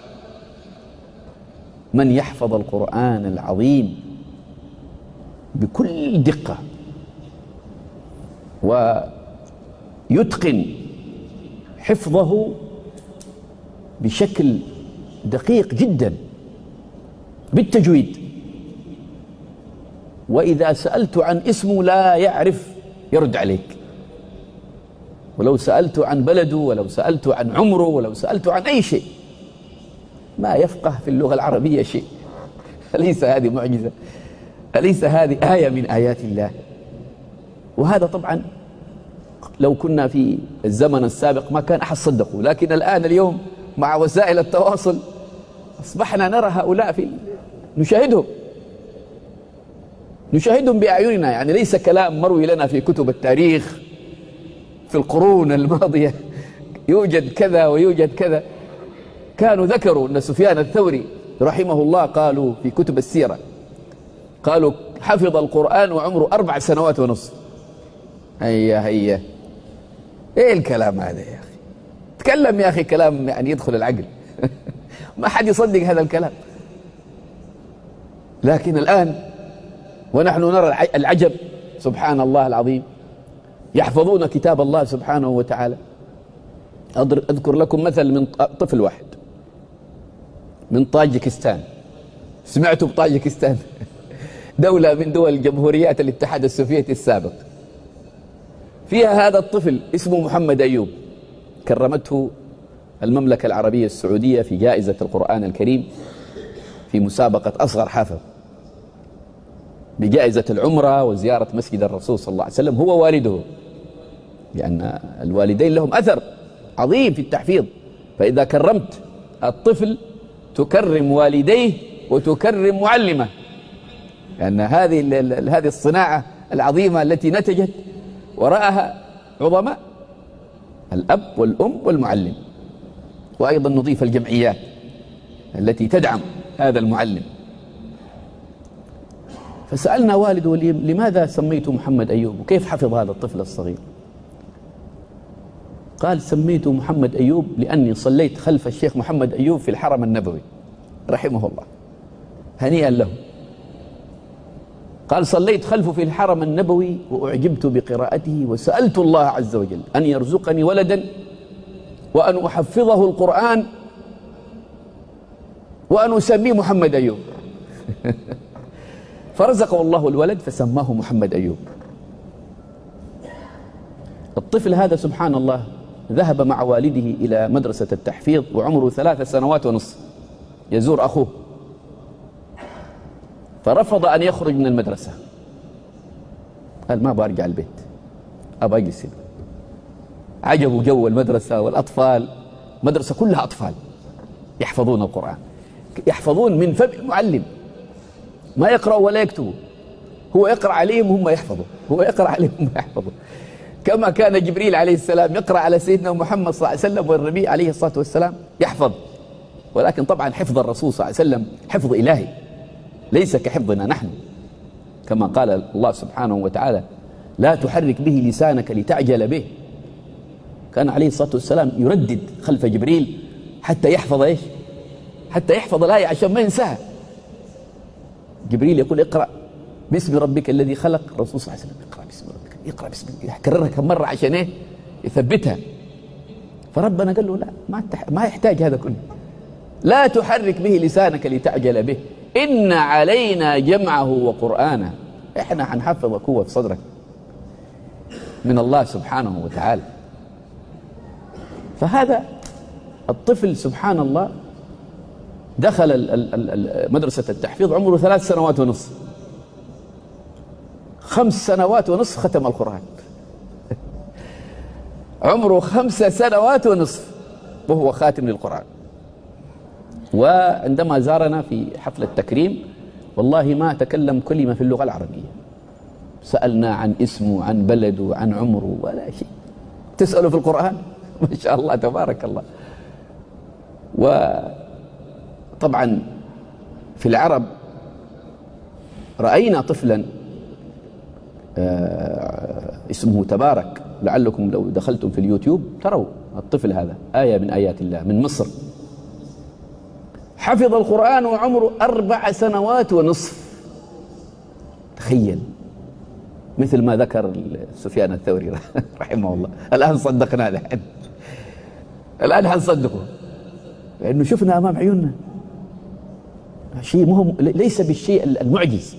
من يحفظ القرآن العظيم بكل دقة ويتقن حفظه بشكل دقيق جدا بالتجويد. وإذا سألت عن اسمه لا يعرف يرد عليك، ولو سألت عن بلده، ولو سألت عن عمره، ولو سألت عن أي شيء ما يفقه في اللغة العربية شيء. أليس هذه معجزة؟ أليس هذه آية من آيات الله؟ وهذا طبعا لو كنا في الزمن السابق ما كان أحد صدقه، لكن الآن اليوم مع وسائل التواصل أصبحنا نرى هؤلاء في نشاهدهم نشاهدهم بأعيننا، يعني ليس كلام مروي لنا في كتب التاريخ في القرون الماضية يوجد كذا ويوجد كذا. كانوا ذكروا أن سفيان الثوري رحمه الله قالوا في كتب السيرة، قالوا حفظ القرآن وعمره أربع سنوات ونصف. هيا هيا إيه الكلام هذا يا أخي؟ تكلم يا أخي كلام يعني يدخل العقل. ما حد يصدق هذا الكلام. لكن الآن ونحن نرى العجب، سبحان الله العظيم، يحفظون كتاب الله سبحانه وتعالى. أذكر لكم مثل من طفل واحد من طاجكستان. سمعتوا بطاجكستان؟ دولة من دول جمهوريات الاتحاد السوفيتي السابق. فيها هذا الطفل اسمه محمد أيوب، كرمته المملكة العربية السعودية في جائزة القرآن الكريم في مسابقة أصغر حافظ، بجائزة العمرة وزيارة مسجد الرسول صلى الله عليه وسلم، هو والده، لأن الوالدين لهم أثر عظيم في التحفيظ. فإذا كرمت الطفل تكرم والديه وتكرم معلمه، لأن هذه هذه الصناعة العظيمة التي نتجت وراءها عظماء، الأب والأم والمعلم، وأيضا نضيف الجمعيات التي تدعم هذا المعلم. فسألنا والده لماذا سميته محمد أيوب وكيف حفظ هذا الطفل الصغير؟ قال سميته محمد أيوب لأني صليت خلف الشيخ محمد أيوب في الحرم النبوي رحمه الله، هنيئا له. قال صليت خلفه في الحرم النبوي وأعجبت بقراءته وسألت الله عز وجل أن يرزقني ولدا وأن أحفظه القرآن وأن أسميه محمد أيوب. فرزقه الله الولد فسماه محمد أيوب. الطفل هذا سبحان الله ذهب مع والده إلى مدرسة التحفيظ وعمره ثلاث سنوات ونصف يزور أخوه، فرفض أن يخرج من المدرسة. قال ما برجع البيت، أبغى أجلس هنا. عجبوا جو المدرسة والأطفال، مدرسة كلها أطفال يحفظون القرآن، يحفظون من فم المعلم، ما يقرأوا ولا يكتبوا، هو يقرأ عليهم وهم يحفظوا، هو يقرأ عليهم وهم يحفظوا، كما كان جبريل عليه السلام يقرأ على سيدنا محمد صلى الله عليه وسلم والنبي عليه الصلاة والسلام يحفظ. ولكن طبعا حفظ الرسول صلى الله عليه وسلم حفظ إلهي ليس كحفظنا نحن، كما قال الله سبحانه وتعالى لا تحرك به لسانك لتعجل به. كان عليه الصلاة والسلام يردد خلف جبريل حتى يحفظ إيش؟ حتى يحفظ الآية عشان ما ينساها. جبريل يقول اقرأ باسم ربك الذي خلق، الرسول صلى الله عليه وسلم اقرأ باسم ربك، اقرأ باسم ربك، يكررها كم مرة عشان ايه؟ يثبتها. فربنا قال له لا، ما ما يحتاج هذا كله، لا تحرك به لسانك لتعجل به إن علينا جمعه وقرآنه. احنا حنحفظك هو في صدرك من الله سبحانه وتعالى. فهذا الطفل سبحان الله دخل مدرسة التحفيظ عمره ثلاث سنوات ونصف، خمس سنوات ونصف ختم القرآن. عمره خمس سنوات ونصف وهو خاتم للقرآن. وعندما زارنا في حفل التكريم والله ما تكلم كلمة في اللغة العربية، سألنا عن اسمه عن بلده عن عمره ولا شيء. تسأله في القرآن ما شاء الله تبارك الله. وطبعا في العرب رأينا طفلا اسمه تبارك، لعلكم لو دخلتم في اليوتيوب تروا الطفل هذا آية من آيات الله، من مصر، حفظ القرآن وعمره أربع سنوات ونصف. تخيل، مثل ما ذكر سفيان الثوري رحمه الله. الآن صدقنا له، الآن هنصدقه لأنه شفنا أمام عيوننا شيء مهم، ليس بالشيء المعجز،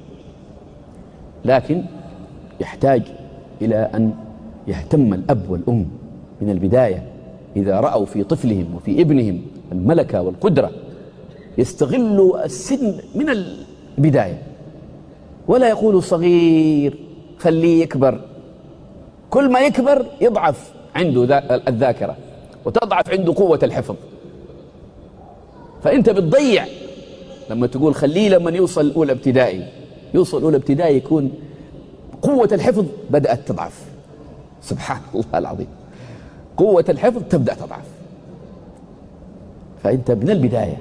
لكن يحتاج إلى أن يهتم الأب والأم من البداية. إذا رأوا في طفلهم وفي ابنهم الملكة والقدرة يستغلوا السن من البداية، ولا يقولوا صغير خليه يكبر. كل ما يكبر يضعف عنده الذاكرة وتضعف عنده قوة الحفظ. فأنت بتضيع لما تقول خليه لما يوصل أولى ابتدائي، يوصل أولى ابتدائي يكون قوة الحفظ بدأت تضعف. سبحان الله العظيم، قوة الحفظ تبدأ تضعف. فأنت من البداية.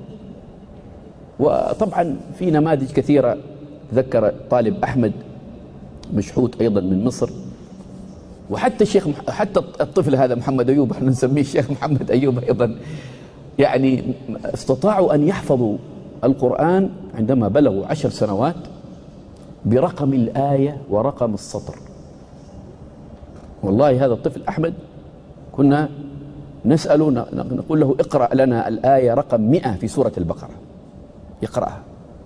وطبعا في نماذج كثيرة، ذكر طالب أحمد مشحوت أيضا من مصر، وحتى الشيخ مح... حتى الطفل هذا محمد أيوب، احنا نسميه الشيخ محمد أيوب أيضا، يعني استطاعوا أن يحفظوا القرآن عندما بلغوا عشر سنوات برقم الآية ورقم السطر. والله هذا الطفل أحمد كنا نسأله نقول له اقرأ لنا الآية رقم مئة في سورة البقرة، يقرأها.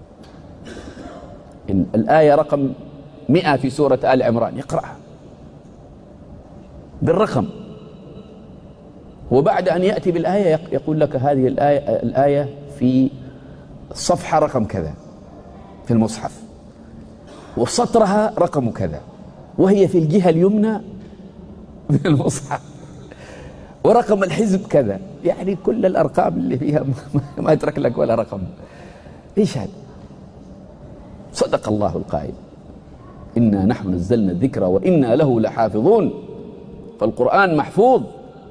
الآية رقم مئة في سورة آل عمران يقرأها بالرقم، وبعد أن يأتي بالآية يقول لك هذه الآية, الآية في صفحة رقم كذا في المصحف، وسطرها رقم كذا، وهي في الجهة اليمنى من المصحف، ورقم الحزب كذا. يعني كل الأرقام اللي فيها ما يترك لك ولا رقم. إيش هذا؟ صدق الله القائل: إنا نحن نزلنا الذكر وإنا له لحافظون. فالقرآن محفوظ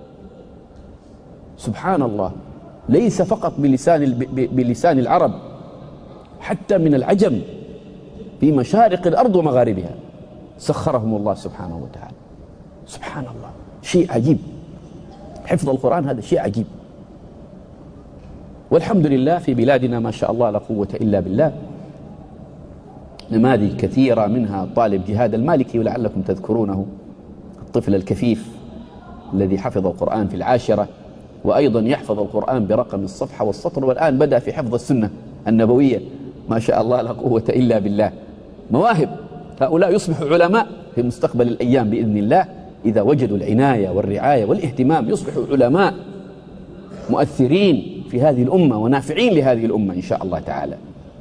سبحان الله، ليس فقط بلسان بلسان العرب، حتى من العجم في مشارق الأرض ومغاربها سخرهم الله سبحانه وتعالى. سبحان الله، شيء عجيب. حفظ القرآن هذا شيء عجيب. والحمد لله في بلادنا ما شاء الله لا قوة إلا بالله نماذج كثيرة، منها طالب جهاد المالكي ولعلكم تذكرونه، الطفل الكفيف الذي حفظ القرآن في العاشرة، وأيضا يحفظ القرآن برقم الصفحة والسطر، والآن بدأ في حفظ السنة النبوية ما شاء الله لا قوة إلا بالله. مواهب، هؤلاء يصبحوا علماء في مستقبل الأيام بإذن الله، إذا وجدوا العناية والرعاية والاهتمام يصبحوا علماء مؤثرين في هذه الأمة ونافعين لهذه الأمة إن شاء الله تعالى.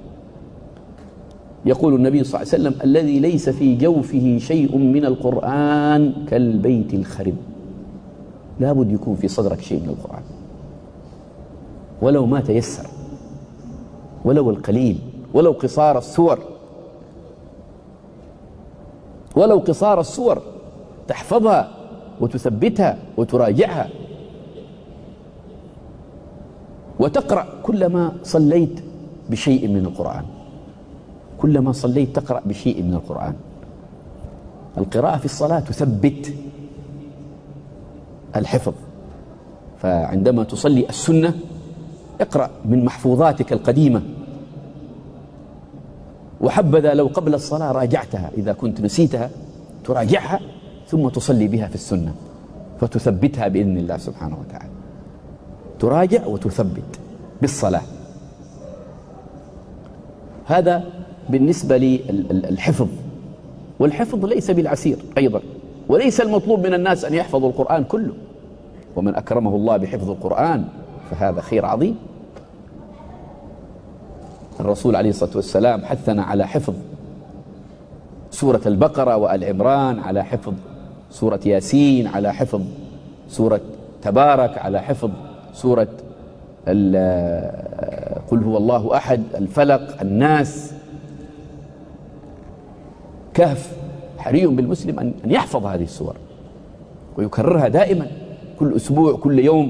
يقول النبي صلى الله عليه وسلم: الذي ليس في جوفه شيء من القرآن كالبيت الخرب. لابد يكون في صدرك شيء من القرآن، ولو ما تيسر، ولو القليل، ولو قصار السور، ولو قصار السور تحفظها وتثبتها وتراجعها، وتقرأ كلما صليت بشيء من القرآن، كلما صليت تقرأ بشيء من القرآن. القراءة في الصلاة تثبت الحفظ، فعندما تصلي السنة اقرأ من محفوظاتك القديمة، وحبذا لو قبل الصلاة راجعتها، إذا كنت نسيتها تراجعها ثم تصلي بها في السنة فتثبتها بإذن الله سبحانه وتعالى. تراجع وتثبت بالصلاة. هذا بالنسبة للحفظ. والحفظ ليس بالعسير أيضا، وليس المطلوب من الناس أن يحفظوا القرآن كله، ومن أكرمه الله بحفظ القرآن فهذا خير عظيم. الرسول عليه الصلاة والسلام حثنا على حفظ سورة البقرة وآل عمران، على حفظ سورة ياسين، على حفظ سورة تبارك، على حفظ سورة قل هو الله أحد، الفلق، الناس، كهف. حري بالمسلم أن يحفظ هذه السور ويكررها دائما، كل أسبوع، كل يوم،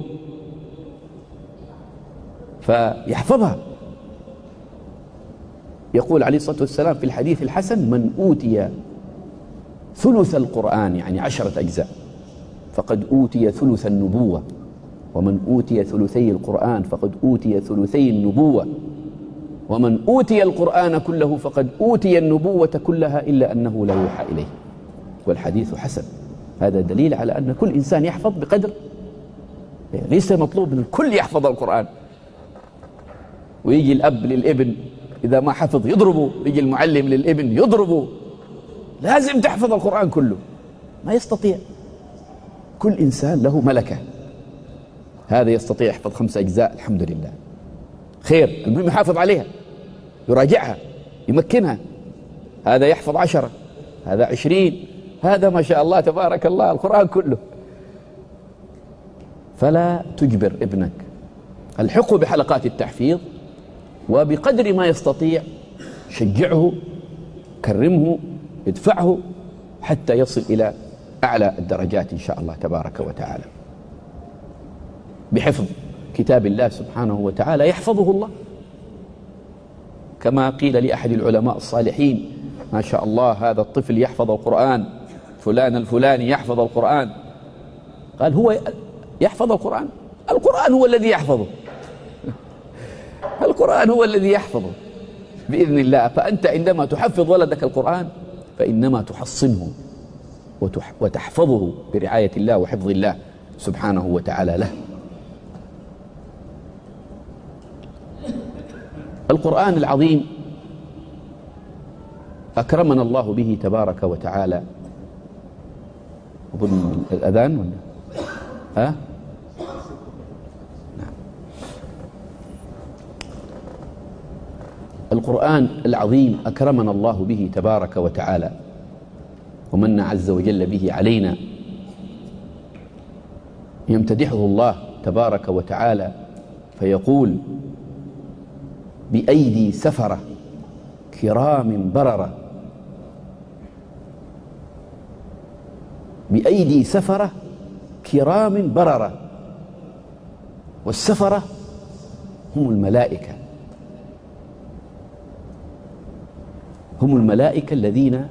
فيحفظها. يقول عليه الصلاة والسلام في الحديث الحسن: من أوتي ثلث القرآن، يعني عشرة أجزاء، فقد أوتي ثلث النبوة، ومن أوتي ثلثي القرآن فقد أوتي ثلثي النبوة، ومن أوتي القرآن كله فقد أوتي النبوة كلها إلا أنه لا يوحى إليه. والحديث حسن. هذا دليل على أن كل إنسان يحفظ بقدر، ليس مطلوب من الكل يحفظ القرآن، ويجي الأب للابن إذا ما حفظ يضربه، يجي المعلم للابن يضربه. لازم تحفظ القرآن كله، ما يستطيع. كل إنسان له ملكة، هذا يستطيع يحفظ خمس أجزاء الحمد لله خير، المهم يحافظ عليها، يراجعها، يمكنها. هذا يحفظ عشرة، هذا عشرين، هذا ما شاء الله تبارك الله القرآن كله. فلا تجبر ابنك، الحقه بحلقات التحفيظ، وبقدر ما يستطيع شجعه، كرمه، ادفعه حتى يصل إلى أعلى الدرجات إن شاء الله تبارك وتعالى بحفظ كتاب الله سبحانه وتعالى يحفظه الله، كما قيل لأحد العلماء الصالحين: ما شاء الله هذا الطفل يحفظ القرآن، فلان الفلاني يحفظ القرآن. قال: هو يحفظ القرآن؟ القرآن هو الذي يحفظه القرآن هو الذي يحفظه بإذن الله. فأنت عندما تحفظ ولدك القرآن فإنما تحصنه وتحفظه برعاية الله وحفظ الله سبحانه وتعالى له. القرآن العظيم أكرمنا الله به تبارك وتعالى. أظن الأذان ولا ها؟ نعم. القرآن العظيم أكرمنا الله به تبارك وتعالى ومن عز وجل به علينا. يمتدحه الله تبارك وتعالى فيقول: بأيدي سفرة كرام بررة. بأيدي سفرة كرام بررة. والسفرة هم الملائكة، هم الملائكة الذين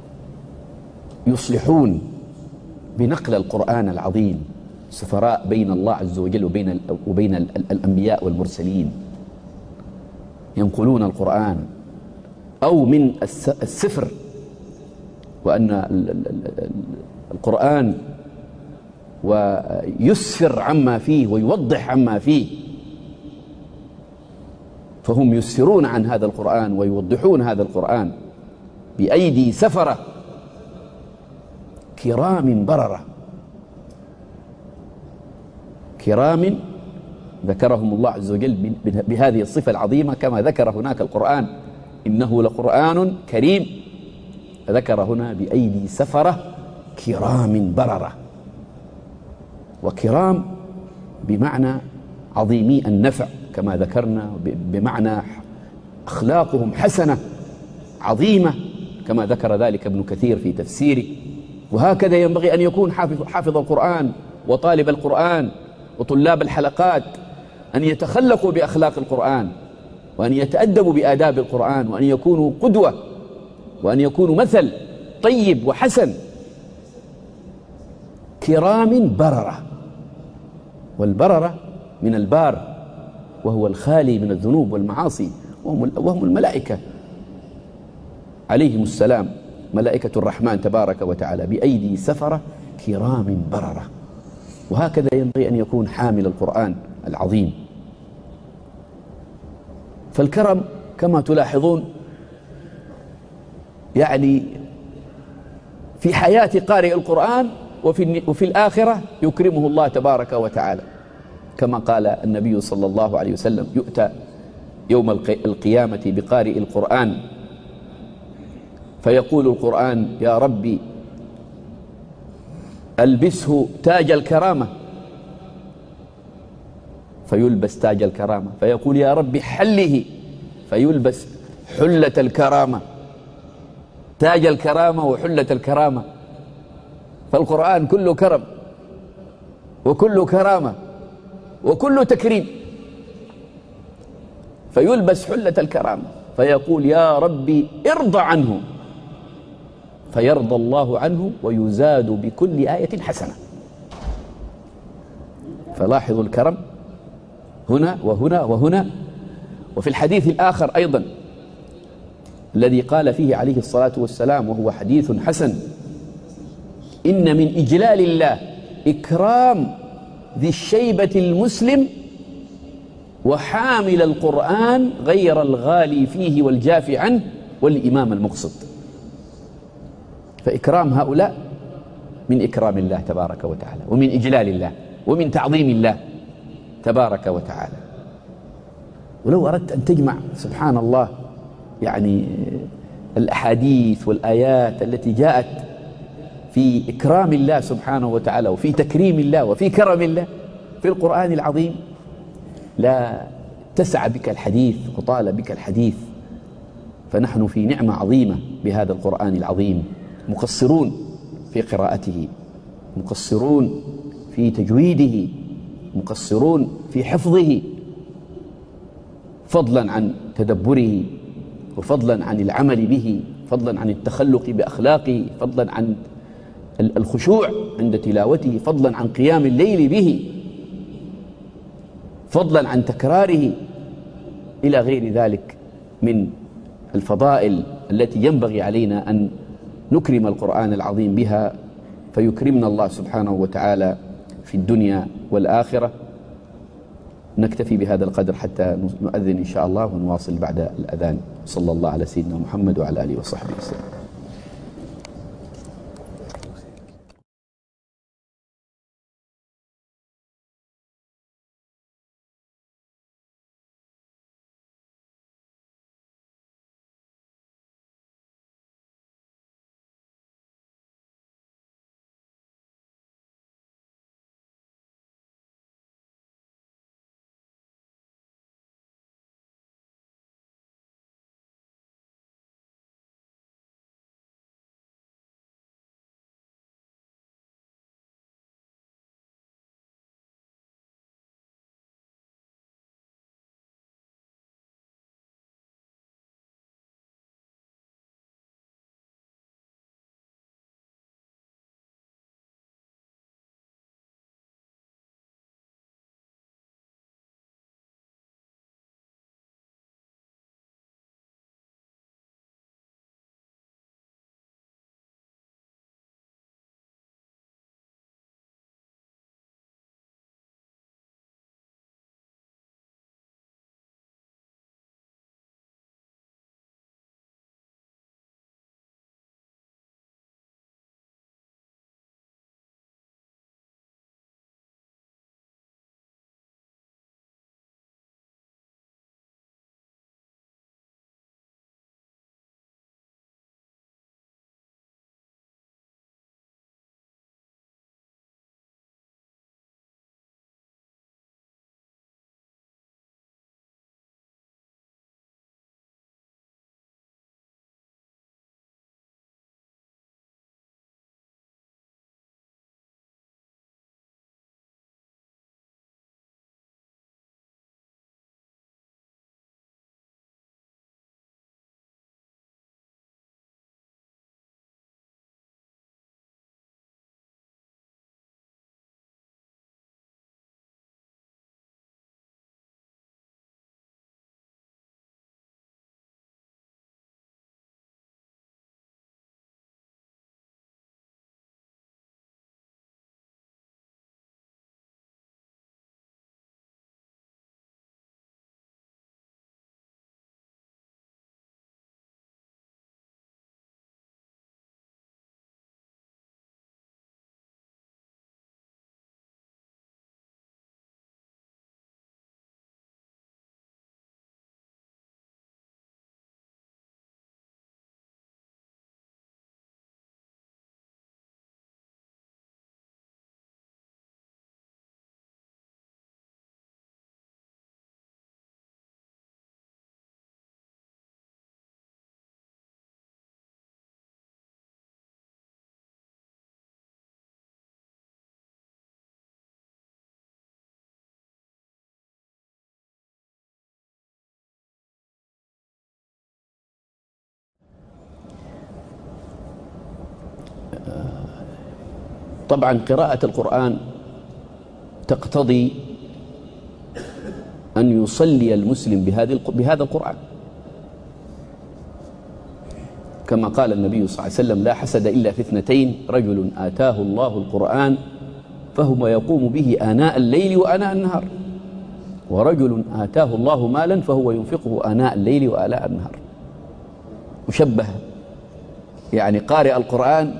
يصلحون بنقل القرآن العظيم، سفراء بين الله عز وجل وبين وبين الأنبياء والمرسلين، ينقلون القرآن أو من السفر. وأن القرآن ويسفر عما فيه ويوضح عما فيه، فهم يسفرون عن هذا القرآن ويوضحون هذا القرآن. بأيدي سفرة كرام بررة. كرام ذكرهم الله عز وجل بهذه الصفة العظيمة، كما ذكر هناك القرآن: إنه لقرآن كريم، فذكر هنا بأيدي سفرة كرام بررة. وكرام بمعنى عظيمي النفع كما ذكرنا، بمعنى أخلاقهم حسنة عظيمة كما ذكر ذلك ابن كثير في تفسيره. وهكذا ينبغي أن يكون حافظ, حافظ القرآن وطالب القرآن وطلاب الحلقات، أن يتخلقوا بأخلاق القرآن، وأن يتأدبوا بآداب القرآن، وأن يكونوا قدوة، وأن يكونوا مثل طيب وحسن. كرام بررة. والبررة من البار، وهو الخالي من الذنوب والمعاصي، وهم الملائكة عليهم السلام، ملائكة الرحمن تبارك وتعالى. بأيدي سفرة كرام بررة. وهكذا ينبغي أن يكون حامل القرآن العظيم. فالكرم كما تلاحظون يعني في حياة قارئ القرآن وفي, وفي الآخرة يكرمه الله تبارك وتعالى، كما قال النبي صلى الله عليه وسلم: يؤتى يوم القيامة بقارئ القرآن فيقول القرآن: يا ربي ألبسه تاج الكرامة، فيلبس تاج الكرامة. فيقول: يا ربي حله، فيلبس حلة الكرامة. تاج الكرامة وحلة الكرامة. فالقرآن كله كرم وكله كرامة وكله تكريم. فيلبس حلة الكرامة فيقول: يا ربي ارضى عنه، فيرضى الله عنه ويزاد بكل آية حسنة. فلاحظوا الكرم هنا وهنا وهنا. وفي الحديث الآخر أيضا الذي قال فيه عليه الصلاة والسلام، وهو حديث حسن: إن من إجلال الله إكرام ذي الشيبة المسلم وحامل القرآن غير الغالي فيه والجافي عنه والإمام المقسط. فإكرام هؤلاء من إكرام الله تبارك وتعالى، ومن إجلال الله، ومن تعظيم الله تبارك وتعالى. ولو أردت أن تجمع سبحان الله يعني الأحاديث والآيات التي جاءت في إكرام الله سبحانه وتعالى وفي تكريم الله وفي كرم الله في القرآن العظيم، لا تسع بك الحديث وطال بك الحديث. فنحن في نعمة عظيمة بهذا القرآن العظيم، مقصرون في قراءته، مقصرون في تجويده، مقصرون في حفظه، فضلا عن تدبره، وفضلا عن العمل به، فضلا عن التخلق بأخلاقه، فضلا عن الخشوع عند تلاوته، فضلا عن قيام الليل به، فضلا عن تكراره، إلى غير ذلك من الفضائل التي ينبغي علينا أن نكرم القرآن العظيم بها، فيكرمنا الله سبحانه وتعالى في الدنيا والآخرة. نكتفي بهذا القدر حتى نؤذن إن شاء الله، ونواصل بعد الأذان. صلى الله على سيدنا محمد وعلى آله وصحبه وسلم. طبعا قراءة القرآن تقتضي أن يصلي المسلم بهذا القرآن، كما قال النبي صلى الله عليه وسلم: لا حسد إلا في اثنتين، رجل آتاه الله القرآن فهو يقوم به آناء الليل وآناء النهار، ورجل آتاه الله مالا فهو ينفقه آناء الليل وآلاء النهار. وشبه يعني قارئ القرآن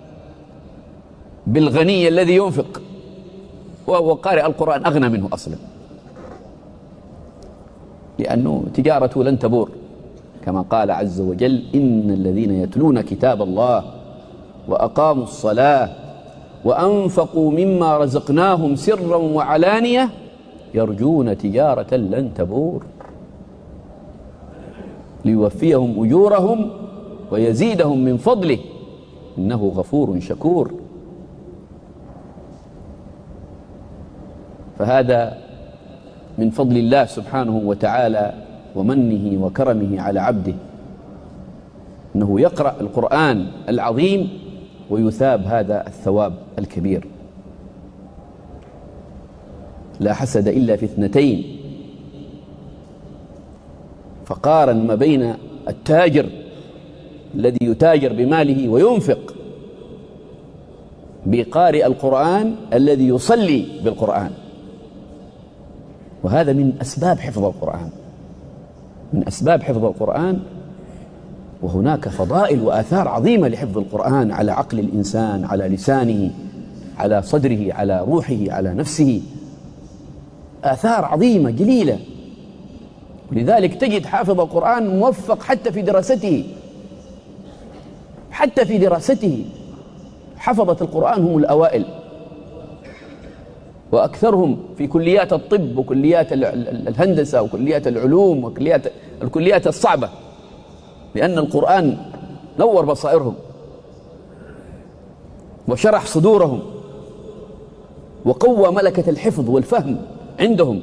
بالغني الذي ينفق، وهو قارئ القرآن أغنى منه أصلا، لأنه تجارته لن تبور، كما قال عز وجل: إن الذين يتلون كتاب الله وأقاموا الصلاة وأنفقوا مما رزقناهم سرا وعلانية يرجون تجارة لن تبور ليوفيهم أجورهم ويزيدهم من فضله إنه غفور شكور. فهذا من فضل الله سبحانه وتعالى ومنه وكرمه على عبده، أنه يقرأ القرآن العظيم ويثاب هذا الثواب الكبير. لا حسد إلا في اثنتين، فقارن ما بين التاجر الذي يتاجر بماله وينفق بقارئ القرآن الذي يصلي بالقرآن، وهذا من أسباب حفظ القرآن، من أسباب حفظ القرآن. وهناك فضائل وآثار عظيمة لحفظ القرآن على عقل الإنسان، على لسانه، على صدره، على روحه، على نفسه، آثار عظيمة جليلة. ولذلك تجد حافظ القرآن موفق حتى في دراسته، حتى في دراسته. حفظة القرآن هم الأوائل، وأكثرهم في كليات الطب وكليات الهندسة وكليات العلوم وكليات الكليات الصعبة، لأن القرآن نور بصائرهم وشرح صدورهم وقوى ملكة الحفظ والفهم عندهم.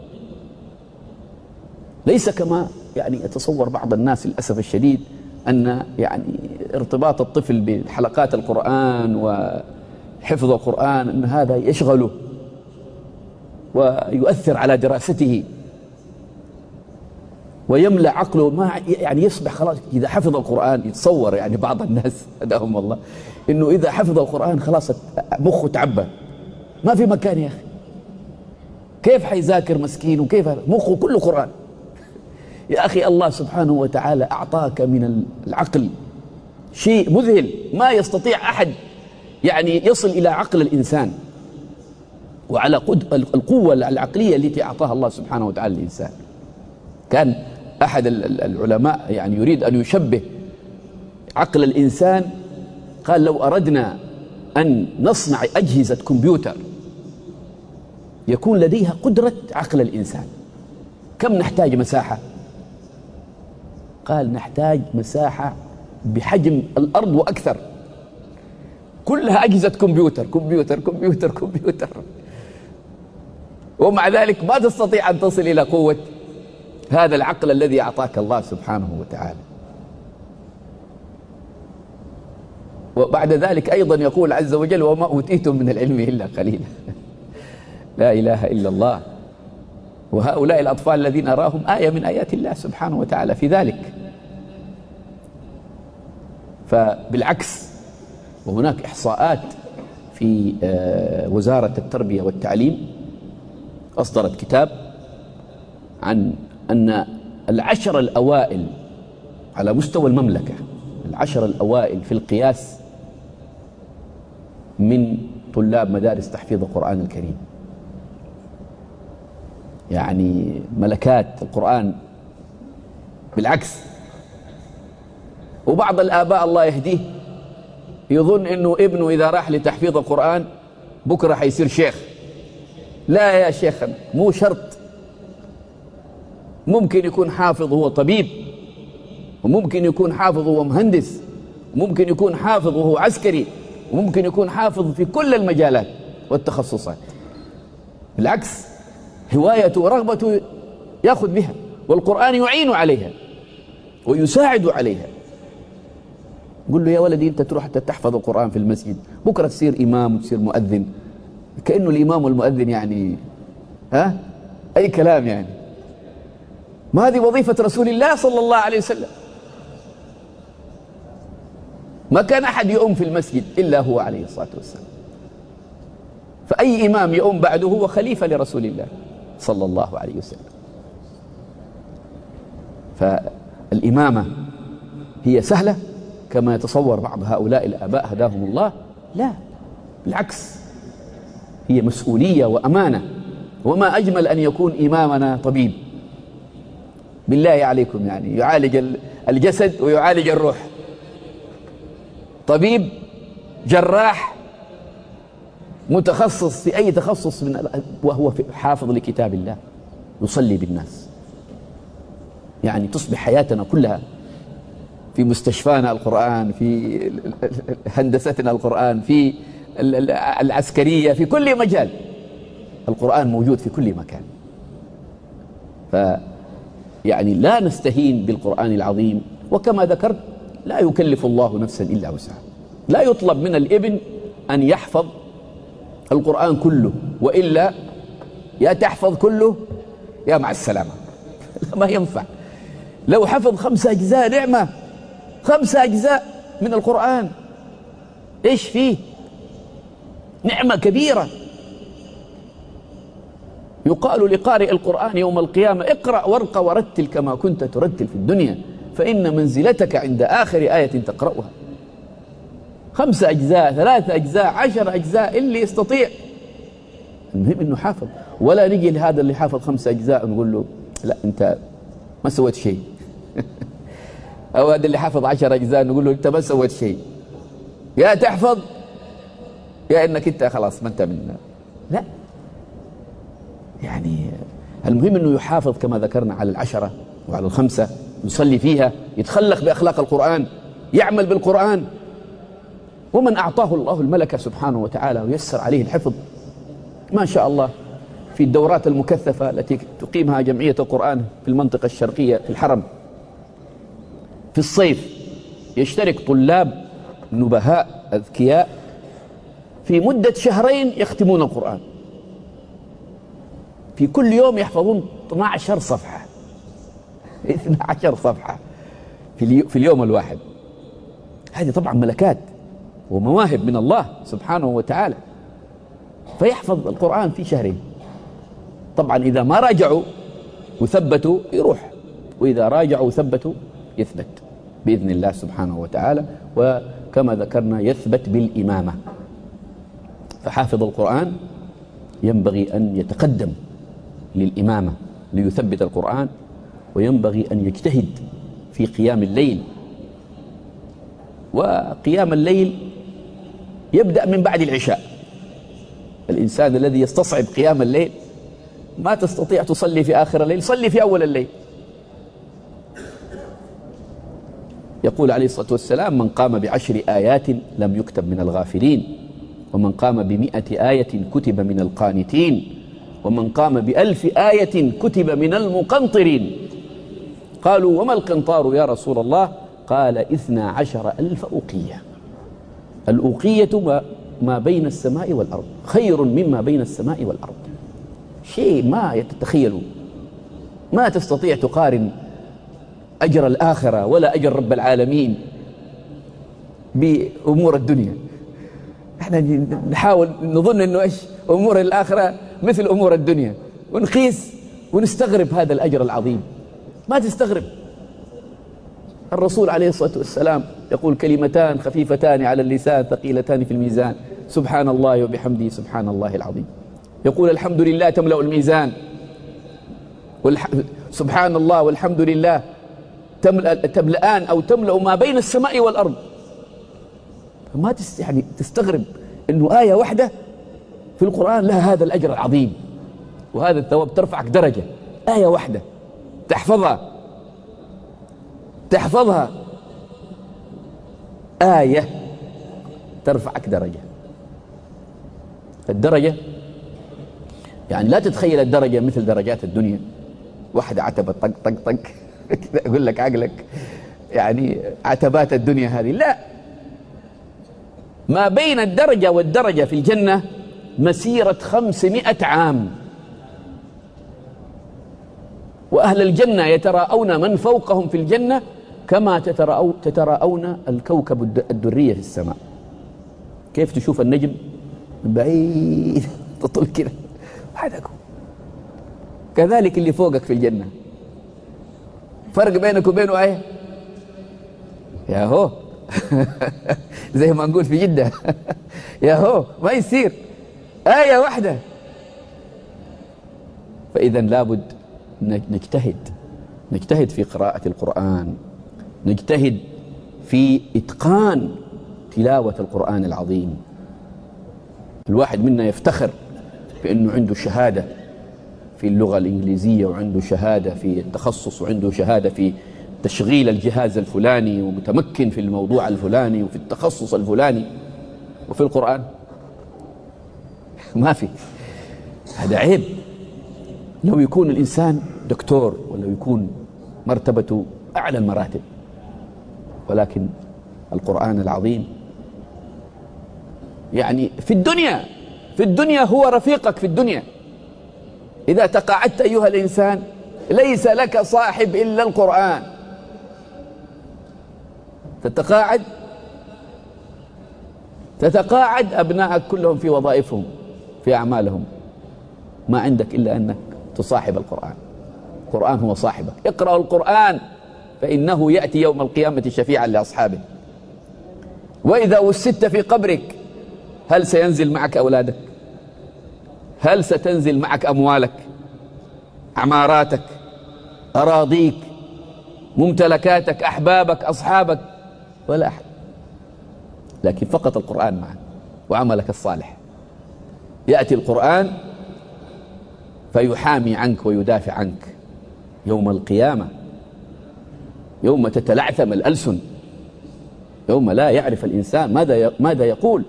ليس كما يعني يتصور بعض الناس للأسف الشديد أن يعني ارتباط الطفل بحلقات القرآن وحفظ القرآن أن هذا يشغله ويؤثر على دراسته ويملأ عقله، ما يعني يصبح خلاص إذا حفظ القرآن. يتصور يعني بعض الناس هداهم الله إنه إذا حفظ القرآن خلاص مخه تعبى، ما في مكان يا أخي، كيف حيذاكر مسكين وكيف مخه كله قرآن؟ يا أخي الله سبحانه وتعالى أعطاك من العقل شيء مذهل ما يستطيع أحد يعني يصل إلى عقل الإنسان وعلى القوة العقلية التي أعطاها الله سبحانه وتعالى للإنسان. كان أحد العلماء يعني يريد أن يشبه عقل الإنسان، قال لو أردنا أن نصنع أجهزة كمبيوتر يكون لديها قدرة عقل الإنسان، كم نحتاج مساحة؟ قال نحتاج مساحة بحجم الأرض وأكثر، كلها أجهزة كمبيوتر كمبيوتر كمبيوتر كمبيوتر، ومع ذلك ما تستطيع أن تصل إلى قوة هذا العقل الذي أعطاك الله سبحانه وتعالى. وبعد ذلك أيضا يقول عز وجل وما أوتيتم من العلم إلا قليلا. لا إله إلا الله. وهؤلاء الأطفال الذين أراهم آية من آيات الله سبحانه وتعالى في ذلك. فبالعكس، وهناك إحصاءات في وزارة التربية والتعليم أصدرت كتاب عن أن العشر الأوائل على مستوى المملكة، العشر الأوائل في القياس من طلاب مدارس تحفيظ القرآن الكريم، يعني ملكات القرآن بالعكس. وبعض الآباء الله يهديه يظن أنه ابنه إذا راح لتحفيظ القرآن بكرة حيصير شيخ. لا يا شيخ، مو شرط، ممكن يكون حافظ هو طبيب، وممكن يكون حافظ هو مهندس، وممكن يكون حافظ وهو عسكري، وممكن يكون حافظ في كل المجالات والتخصصات. بالعكس، هوايته ورغبته يأخذ بها، والقرآن يعين عليها ويساعد عليها. قل له يا ولدي أنت تروح تحفظ القرآن في المسجد، بكرة تصير إمام وتصير مؤذن. كأنه الإمام والمؤذن يعني ها أي كلام يعني. ما هذه وظيفة رسول الله صلى الله عليه وسلم. ما كان أحد يؤم في المسجد إلا هو عليه الصلاة والسلام. فأي إمام يؤم بعده هو خليفة لرسول الله صلى الله عليه وسلم. فالإمامة هي سهلة كما يتصور بعض هؤلاء الآباء هداهم الله؟ لا، بالعكس، هي مسؤولية وأمانة. وما أجمل أن يكون إمامنا طبيب، بالله عليكم، يعني يعالج الجسد ويعالج الروح. طبيب جراح متخصص في أي تخصص من وهو حافظ لكتاب الله يصلي بالناس. يعني تصبح حياتنا كلها في مستشفانا القرآن، في هندستنا القرآن، في العسكرية، في كل مجال القرآن موجود في كل مكان. ف يعني لا نستهين بالقرآن العظيم. وكما ذكرت لا يكلف الله نفسا إلا وسعها. لا يطلب من الابن أن يحفظ القرآن كله، وإلا يا تحفظ كله يا مع السلامة. ما ينفع. لو حفظ خمسة أجزاء نعمة، خمسة أجزاء من القرآن إيش فيه؟ نعمة كبيرة. يقال لقارئ القرآن يوم القيامة اقرأ وارق ورتل كما كنت ترتل في الدنيا، فإن منزلتك عند آخر آية تقرأها. خمسة أجزاء، ثلاثة أجزاء، عشر أجزاء، اللي يستطيع. المهم إنه حافظ. ولا نجي لهذا اللي حافظ خمسة أجزاء نقول له لا أنت ما سويت شيء. أو هذا اللي حافظ عشر أجزاء نقول له أنت ما سويت شيء. يا تحفظ يا إنك أنت خلاص ما أنت منا. لا، يعني المهم أنه يحافظ كما ذكرنا على العشرة وعلى الخمسة، يصلي فيها، يتخلق بأخلاق القرآن، يعمل بالقرآن. ومن أعطاه الله الملكة سبحانه وتعالى ويسر عليه الحفظ ما شاء الله، في الدورات المكثفة التي تقيمها جمعية القرآن في المنطقة الشرقية في الحرم، في الصيف يشترك طلاب نبهاء أذكياء في مدة شهرين يختمون القرآن. في كل يوم يحفظون اثنتي عشرة صفحة، اثنتي عشرة صفحة في, في اليوم الواحد. هذه طبعا ملكات ومواهب من الله سبحانه وتعالى. فيحفظ القرآن في شهرين. طبعا إذا ما راجعوا وثبتوا يروح، وإذا راجعوا وثبتوا يثبت بإذن الله سبحانه وتعالى. وكما ذكرنا يثبت بالإمامة. فحافظ القرآن ينبغي أن يتقدم للإمامة ليثبت القرآن، وينبغي أن يجتهد في قيام الليل. وقيام الليل يبدأ من بعد العشاء. الإنسان الذي يستصعب قيام الليل ما تستطيع تصلي في آخر الليل، صلي في أول الليل. يقول عليه الصلاة والسلام من قام بعشر آيات لم يكتب من الغافلين، ومن قام بمئة آية كتب من القانتين، ومن قام بألف آية كتب من المقنطرين. قالوا وما القنطار يا رسول الله؟ قال اثنا عشر ألف أوقية. الأوقية ما بين السماء والأرض، خير مما بين السماء والأرض. شيء ما تتخيلوا، ما تستطيع تقارن أجر الآخرة ولا أجر رب العالمين بأمور الدنيا. احنا نحاول نظن انه ايش امور الاخره مثل امور الدنيا، ونقيس ونستغرب هذا الاجر العظيم. ما تستغرب. الرسول عليه الصلاه والسلام يقول كلمتان خفيفتان على اللسان ثقيلتان في الميزان، سبحان الله وبحمده سبحان الله العظيم. يقول الحمد لله تملأ الميزان، والح... سبحان الله والحمد لله تملأ... تملأان أو تملأ ما بين السماء والأرض. ما تست... يعني تستغرب إنه آية واحدة في القرآن لها هذا الأجر العظيم وهذا الثواب، ترفعك درجة. آية واحدة تحفظها تحفظها آية ترفعك درجة. الدرجة يعني لا تتخيل الدرجة مثل درجات الدنيا، واحدة عتبة طق طق طق كذا أقول لك عقلك يعني عتبات الدنيا هذه. لا، ما بين الدرجة والدرجة في الجنة مسيرة خمسمائة عام. وأهل الجنة يتراءون من فوقهم في الجنة كما تتراءون الكوكب الدرية في السماء. كيف تشوف النجم من بعيد تطل كده حدكم، كذلك اللي فوقك في الجنة. فرق بينك وبينه ايه؟ يا هو زي ما نقول في جدة يا هو ما يصير، آية واحدة. فإذا لابد نجتهد نجتهد في قراءة القرآن، نجتهد في إتقان تلاوة القرآن العظيم. الواحد منا يفتخر بأنه عنده شهادة في اللغة الإنجليزية، وعنده شهادة في التخصص، وعنده شهادة في تشغيل الجهاز الفلاني، ومتمكن في الموضوع الفلاني وفي التخصص الفلاني. وفي القرآن ما في. هذا عيب. لو يكون الإنسان دكتور ولو يكون مرتبته أعلى المراتب، ولكن القرآن العظيم يعني في الدنيا في الدنيا هو رفيقك في الدنيا. إذا تقاعدت أيها الإنسان ليس لك صاحب إلا القرآن. تتقاعد تتقاعد أبنائك كلهم في وظائفهم في أعمالهم، ما عندك إلا أنك تصاحب القرآن. القرآن هو صاحبك. اقرأ القرآن فإنه يأتي يوم القيامة شفيعا لأصحابه. وإذا وسدت في قبرك هل سينزل معك أولادك؟ هل ستنزل معك أموالك، عماراتك، أراضيك، ممتلكاتك، أحبابك، أصحابك؟ ولا أحد، لكن فقط القرآن معك وعملك الصالح. يأتي القرآن فيحامي عنك ويدافع عنك يوم القيامة، يوم تتلعثم الألسن، يوم لا يعرف الإنسان ماذا ماذا يقول،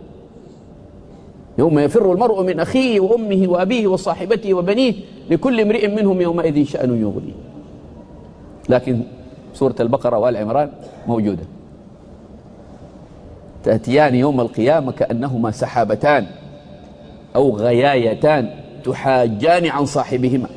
يوم يفر المرء من أخيه وأمه وأبيه وصاحبته وبنيه لكل امرئ منهم يومئذ شأن يغنيه. لكن سورة البقرة وآل عمران موجودة، تأتيان يوم القيامة كأنهما سحابتان أو غيايتان تحاجان عن صاحبهما.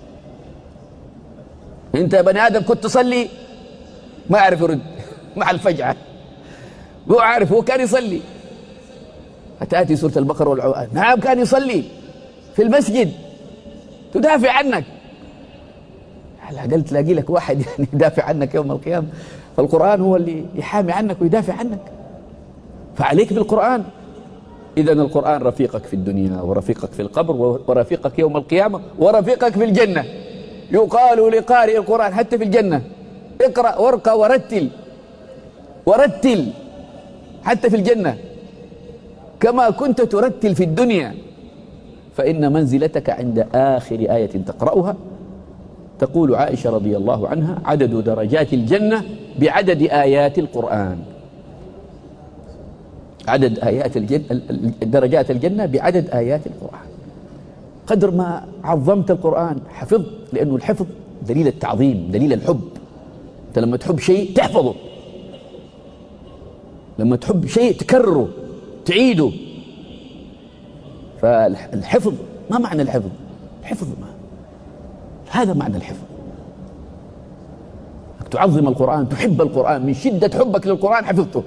أنت يا بني آدم كنت تصلي؟ ما أعرف يرد مع الفجعة، هو عارف هو كان يصلي. فتأتي سورة البقرة والعمران، نعم كان يصلي في المسجد، تدافع عنك. على الأقل تلاقي لك واحد يعني يدافع عنك يوم القيامة. فالقرآن هو اللي يحامي عنك ويدافع عنك، فعليك بالقرآن. إذن القرآن رفيقك في الدنيا ورفيقك في القبر ورفيقك يوم القيامة ورفيقك في الجنة. يقال لقارئ القرآن حتى في الجنة اقرأ وارقى ورتل ورتل حتى في الجنة كما كنت ترتل في الدنيا، فإن منزلتك عند آخر آية تقرأها. تقول عائشة رضي الله عنها: عدد درجات الجنة بعدد آيات القرآن. عدد آيات الجنة، درجات الجنة بعدد آيات القرآن. قدر ما عظمت القرآن حفظت، لأنه الحفظ دليل التعظيم، دليل الحب. أنت لما تحب شيء تحفظه، لما تحب شيء تكرره تعيده. فالحفظ، ما معنى الحفظ؟ الحفظ ما هذا معنى الحفظ، أنك تعظم القرآن، تحب القرآن، من شدة حبك للقرآن حفظته،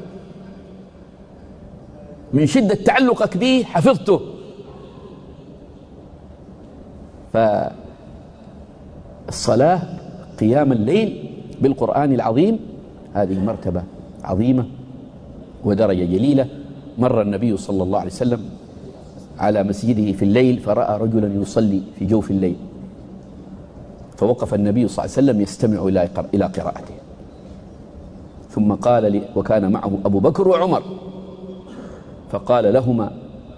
من شدة تعلقك به حفظته. فالصلاة قيام الليل بالقرآن العظيم هذه مرتبة عظيمة ودرجة جليلة. مر النبي صلى الله عليه وسلم على مسجده في الليل فرأى رجلا يصلي في جوف الليل، فوقف النبي صلى الله عليه وسلم يستمع إلى قراءته، ثم قال لي، وكان معه أبو بكر وعمر، فقال لهما: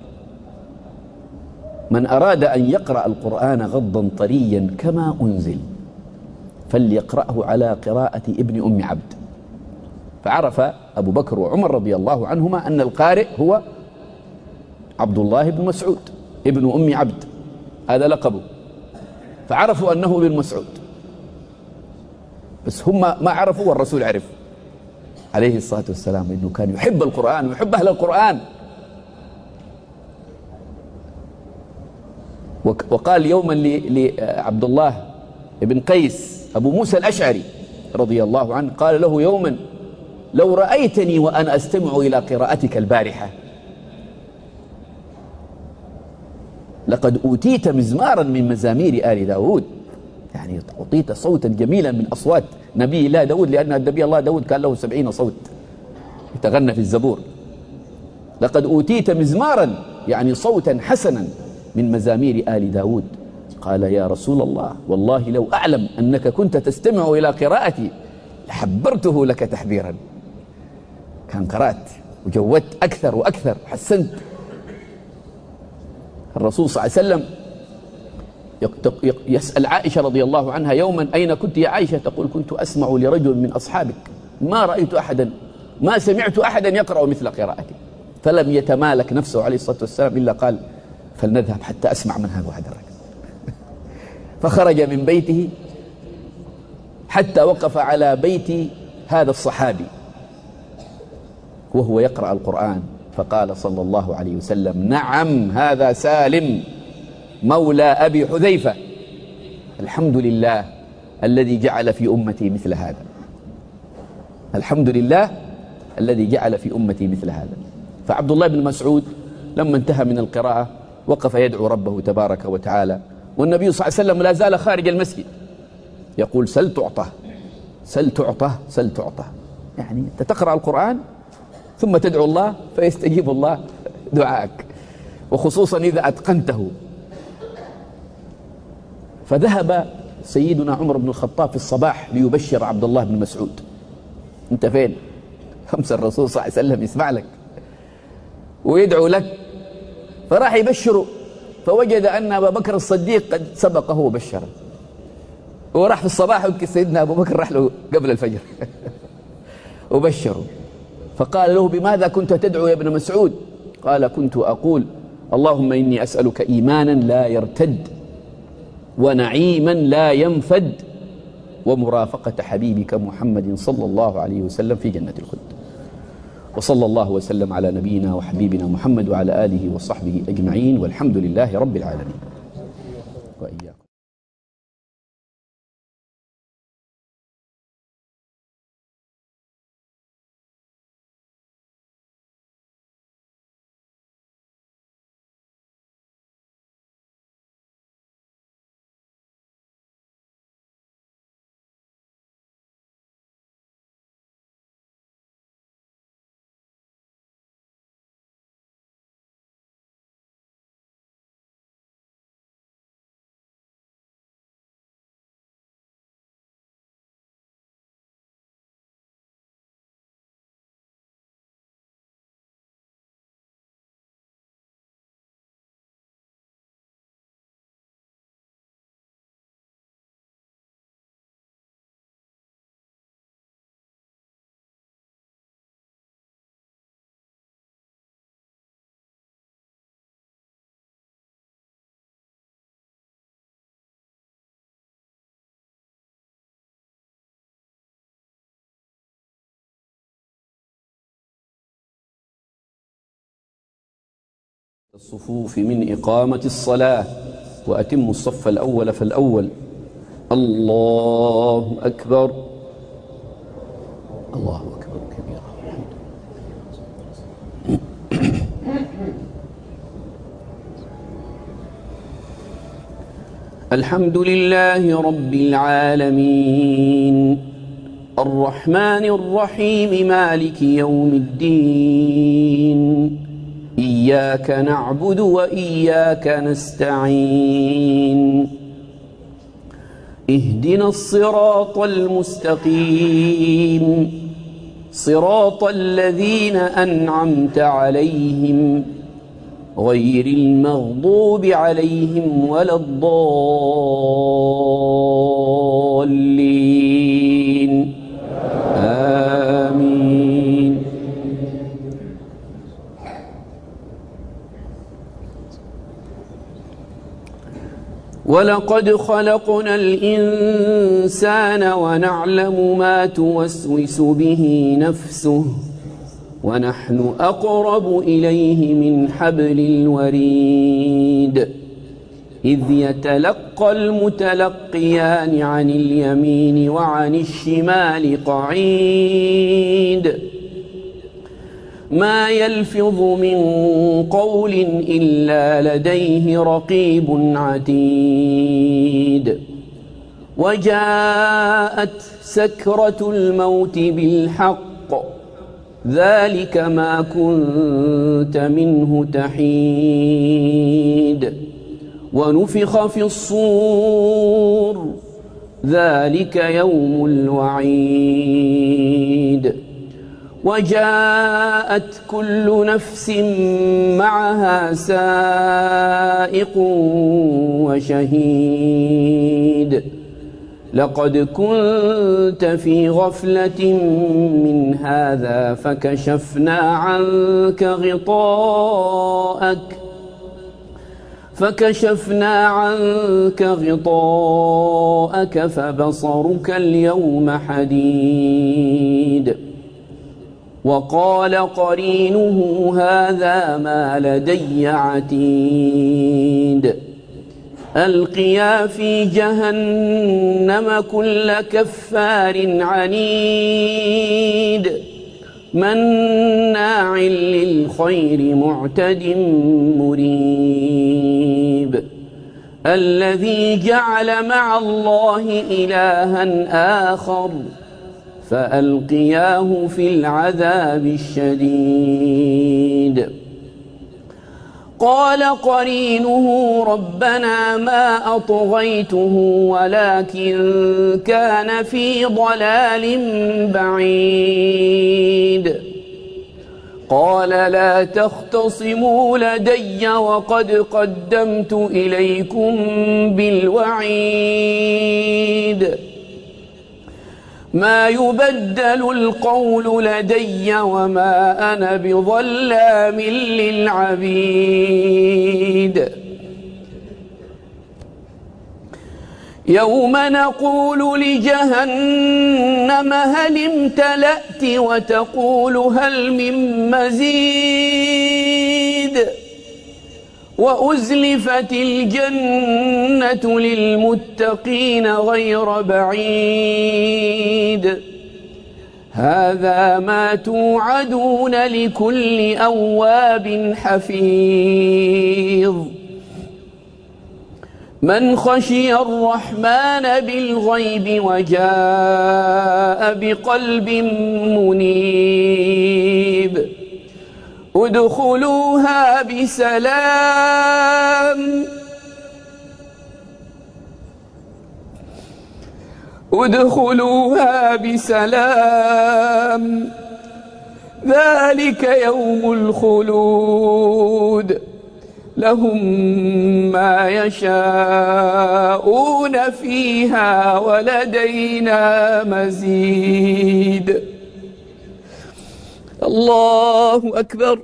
من أراد أن يقرأ القرآن غضا طريا كما أنزل فليقرأه على قراءة ابن أم عبد. فعرف أبو بكر وعمر رضي الله عنهما أن القارئ هو عبد الله بن مسعود ابن أم عبد، هذا لقبه، فعرفوا أنه ابن مسعود، بس هم ما عرفوا والرسول عرف عليه الصلاة والسلام أنه كان يحب القرآن ويحب أهل القرآن. وقال يوما لعبد الله بن قيس أبو موسى الأشعري رضي الله عنه، قال له يوما: لو رأيتني وأنا أستمع إلى قراءتك البارحة لقد أوتيت مزمارا من مزامير آل داود. يعني أعطيت صوتا جميلا من أصوات نبي الله داود، لأن النبي الله داود كان له سبعين صوت يتغنى في الزبور. لقد أوتيت مزمارا يعني صوتا حسنا من مزامير آل داود. قال: يا رسول الله، والله لو أعلم أنك كنت تستمع إلى قراءتي لحبرته لك تحبيرا. كان قرأت وجودت أكثر وأكثر، حسنت. الرسول صلى الله عليه وسلم يسأل عائشة رضي الله عنها يوما: أين كنت يا عائشة؟ تقول: كنت أسمع لرجل من أصحابك ما رأيت أحدا ما سمعت أحدا يقرأ مثل قراءتي. فلم يتمالك نفسه عليه الصلاة والسلام إلا قال: فلنذهب حتى أسمع من هذا واحد الرجل. فخرج من بيته حتى وقف على بيت هذا الصحابي وهو يقرأ القرآن، فقال صلى الله عليه وسلم: نعم، هذا سالم مولى أبي حذيفة، الحمد لله الذي جعل في أمتي مثل هذا، الحمد لله الذي جعل في أمتي مثل هذا. فعبد الله بن مسعود لما انتهى من القراءة وقف يدعو ربه تبارك وتعالى، والنبي صلى الله عليه وسلم لا زال خارج المسجد يقول: سل تعطى سل تعطى سل تعطى. يعني أنت تقرأ القرآن ثم تدعو الله فيستجيب الله دعائك، وخصوصا إذا أتقنته. فذهب سيدنا عمر بن الخطاب في الصباح ليبشر عبد الله بن مسعود: أنت فين؟ خمس الرسول صلى الله عليه وسلم يسمع لك ويدعو لك. فراح يبشره، فوجد أن أبا بكر الصديق قد سبقه وبشره، وراح في الصباح يمكن سيدنا أبو بكر راح له قبل الفجر وبشره. فقال له: بماذا كنت تدعو يا ابن مسعود؟ قال: كنت أقول: اللهم إني أسألك إيمانا لا يرتد، ونعيما لا ينفد، ومرافقة حبيبك محمد صلى الله عليه وسلم في جنة الخلد. وصلى الله وسلم على نبينا وحبيبنا محمد وعلى آله وصحبه أجمعين، والحمد لله رب العالمين. وإياكم. الصفوف من إقامة الصلاة، وأتموا الصف الأول فالأول. الله أكبر، الله أكبر كبيرا. الحمد لله رب العالمين، الرحمن الرحيم، مالك يوم الدين، إياك نعبد وإياك نستعين، اهدنا الصراط المستقيم، صراط الذين أنعمت عليهم غير المغضوب عليهم ولا الضالين، آمين. ولقد خلقنا الإنسان ونعلم ما توسوس به نفسه ونحن أقرب إليه من حبل الوريد، إذ يتلقى المتلقيان عن اليمين وعن الشمال قعيد، ما يلفظ من قول إلا لديه رقيب عتيد، وجاءت سكرة الموت بالحق، ذلك ما كنت منه تحيد، ونفخ في الصور، ذلك يوم الوعيد، وجاءت كل نفس معها سائق وشهيد، لقد كنت في غفلة من هذا فكشفنا عنك غطاءك فكشفنا عنك غطاءك فبصرك اليوم حديد. وقال قرينه هذا ما لدي عتيد. ألقيا في جهنم كل كفار عنيد مناع للخير معتد مريب. الذي جعل مع الله إلها آخر فألقياه في العذاب الشديد. قال قرينه ربنا ما أطغيته ولكن كان في ضلال بعيد. قال لا تختصموا لدي وقد قدمت إليكم بالوعيد. ما يبدل القول لدي وما أنا بظلام للعبيد. يوم نقول لجهنم هل امتلأت وتقول هل من مزيد. وأزلفت الجنة للمتقين غير بعيد. هذا ما توعدون لكل أواب حفيظ. من خشي الرحمن بالغيب وجاء بقلب منيب. ادخلوها بسلام ادخلوها بسلام ذلك يوم الخلود. لهم ما يشاءون فيها ولدينا مزيد. الله أكبر.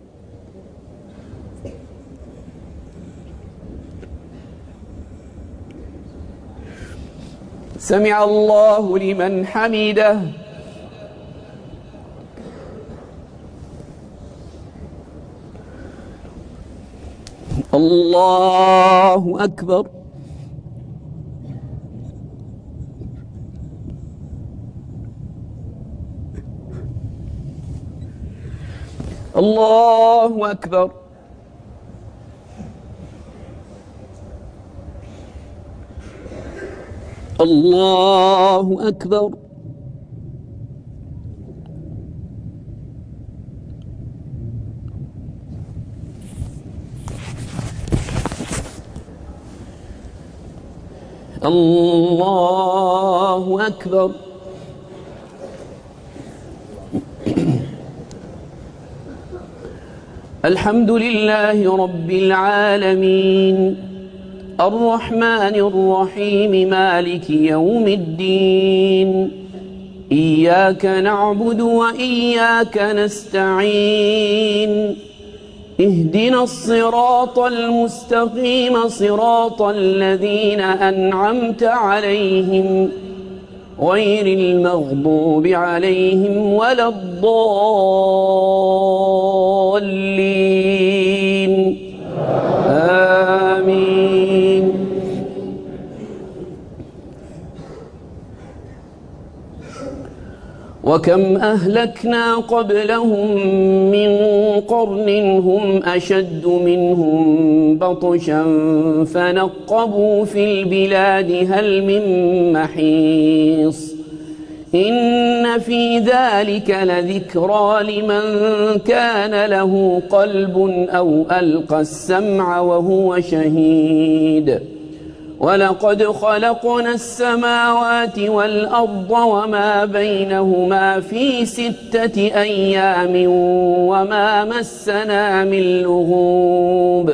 سمع الله لمن حمده. الله أكبر. الله أكبر. الله أكبر. الله أكبر. الحمد لله رب العالمين الرحمن الرحيم مالك يوم الدين. إياك نعبد وإياك نستعين. اهدنا الصراط المستقيم صراط الذين أنعمت عليهم غير المغضوب عليهم ولا الضالين. آمين. وكم أهلكنا قبلهم من قرن هم أشد منهم بطشا فنقبوا في البلاد هل من محيص. إن في ذلك لذكرى لمن كان له قلب أو ألقى السمع وهو شهيد. ولقد خلقنا السماوات والأرض وما بينهما في ستة أيام وما مسنا من لغوب.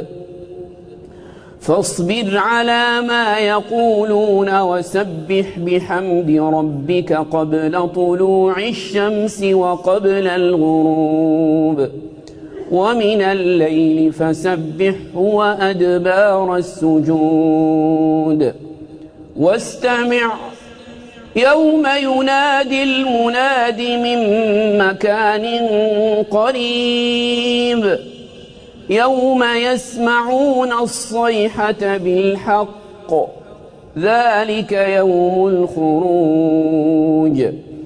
فاصبر على ما يقولون وسبح بحمد ربك قبل طلوع الشمس وقبل الغروب ومن الليل فسبحه وأدبار السجود واستمع يوم ينادي المناد من مكان قريب يوم يسمعون الصيحة بالحق ذلك يوم الخروج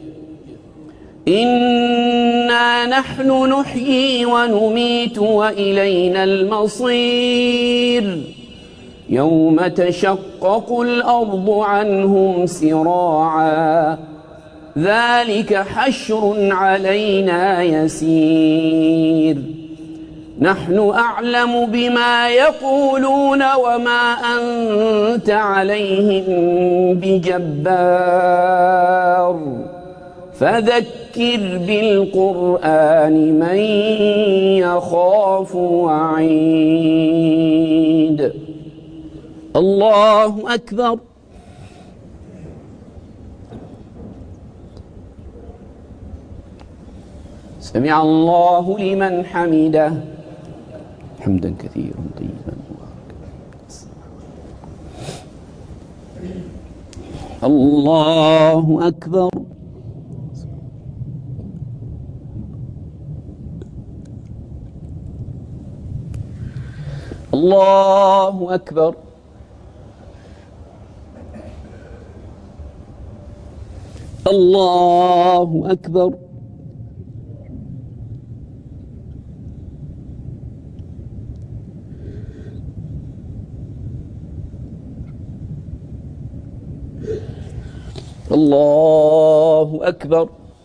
إنا نحن نحيي ونميت وإلينا المصير يوم تشقق الأرض عنهم سراعا ذلك حشر علينا يسير نحن أعلم بما يقولون وما أنت عليهم بجبار فذكر بالقرآن من يخاف وعيد. الله أكبر. سمع الله لمن حمده. حمدا كثيرا طيبا مباركا. الله أكبر. الله أكبر. الله أكبر. الله أكبر.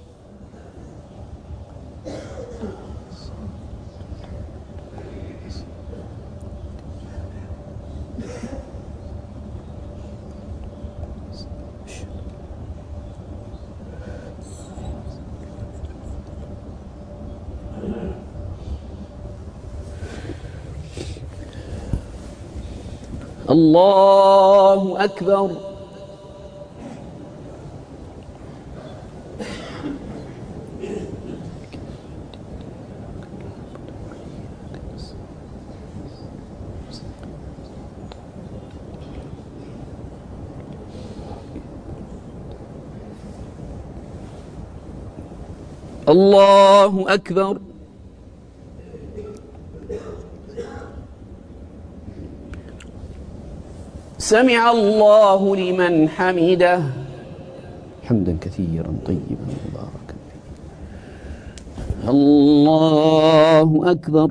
الله أكبر. الله أكبر. سمع الله لمن حمده. حمدا كثيرا طيبا مباركا. الله أكبر.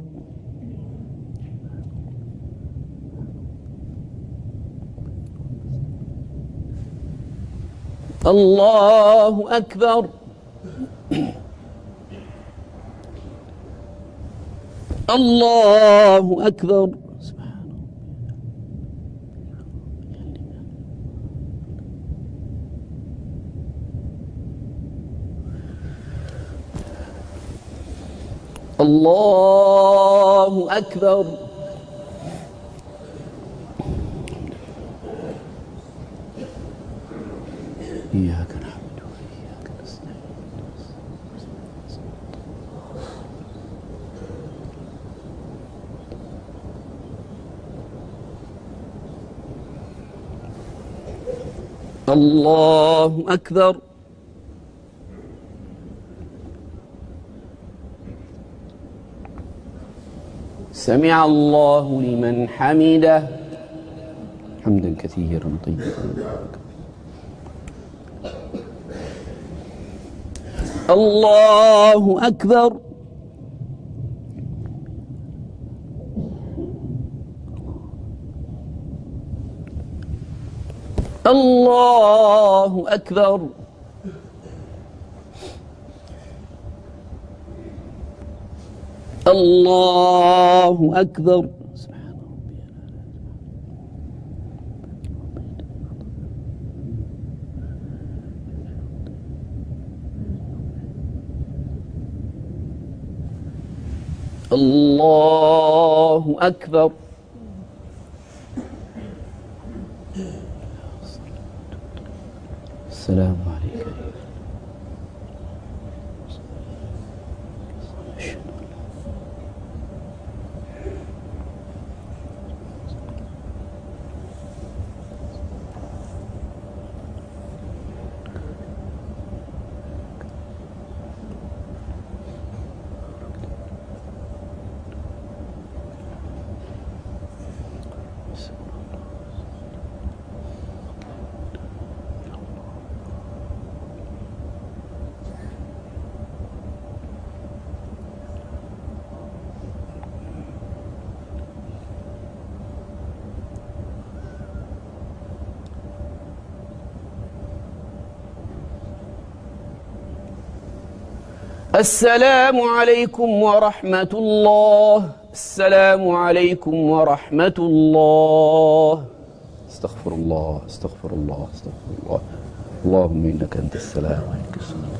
الله أكبر. الله أكبر. الله أكبر. إياك نعبد وإياك نستعين. الله أكبر. سمع الله لمن حمده. حمدا كثيرا طيبا مباركا. الله أكبر. الله أكبر. الله أكبر. الله أكبر. السلام عليك. السلام عليكم ورحمة الله. السلام عليكم ورحمة الله. استغفر الله استغفر الله استغفر الله. اللهم إنك أنت السلام عليك السلام.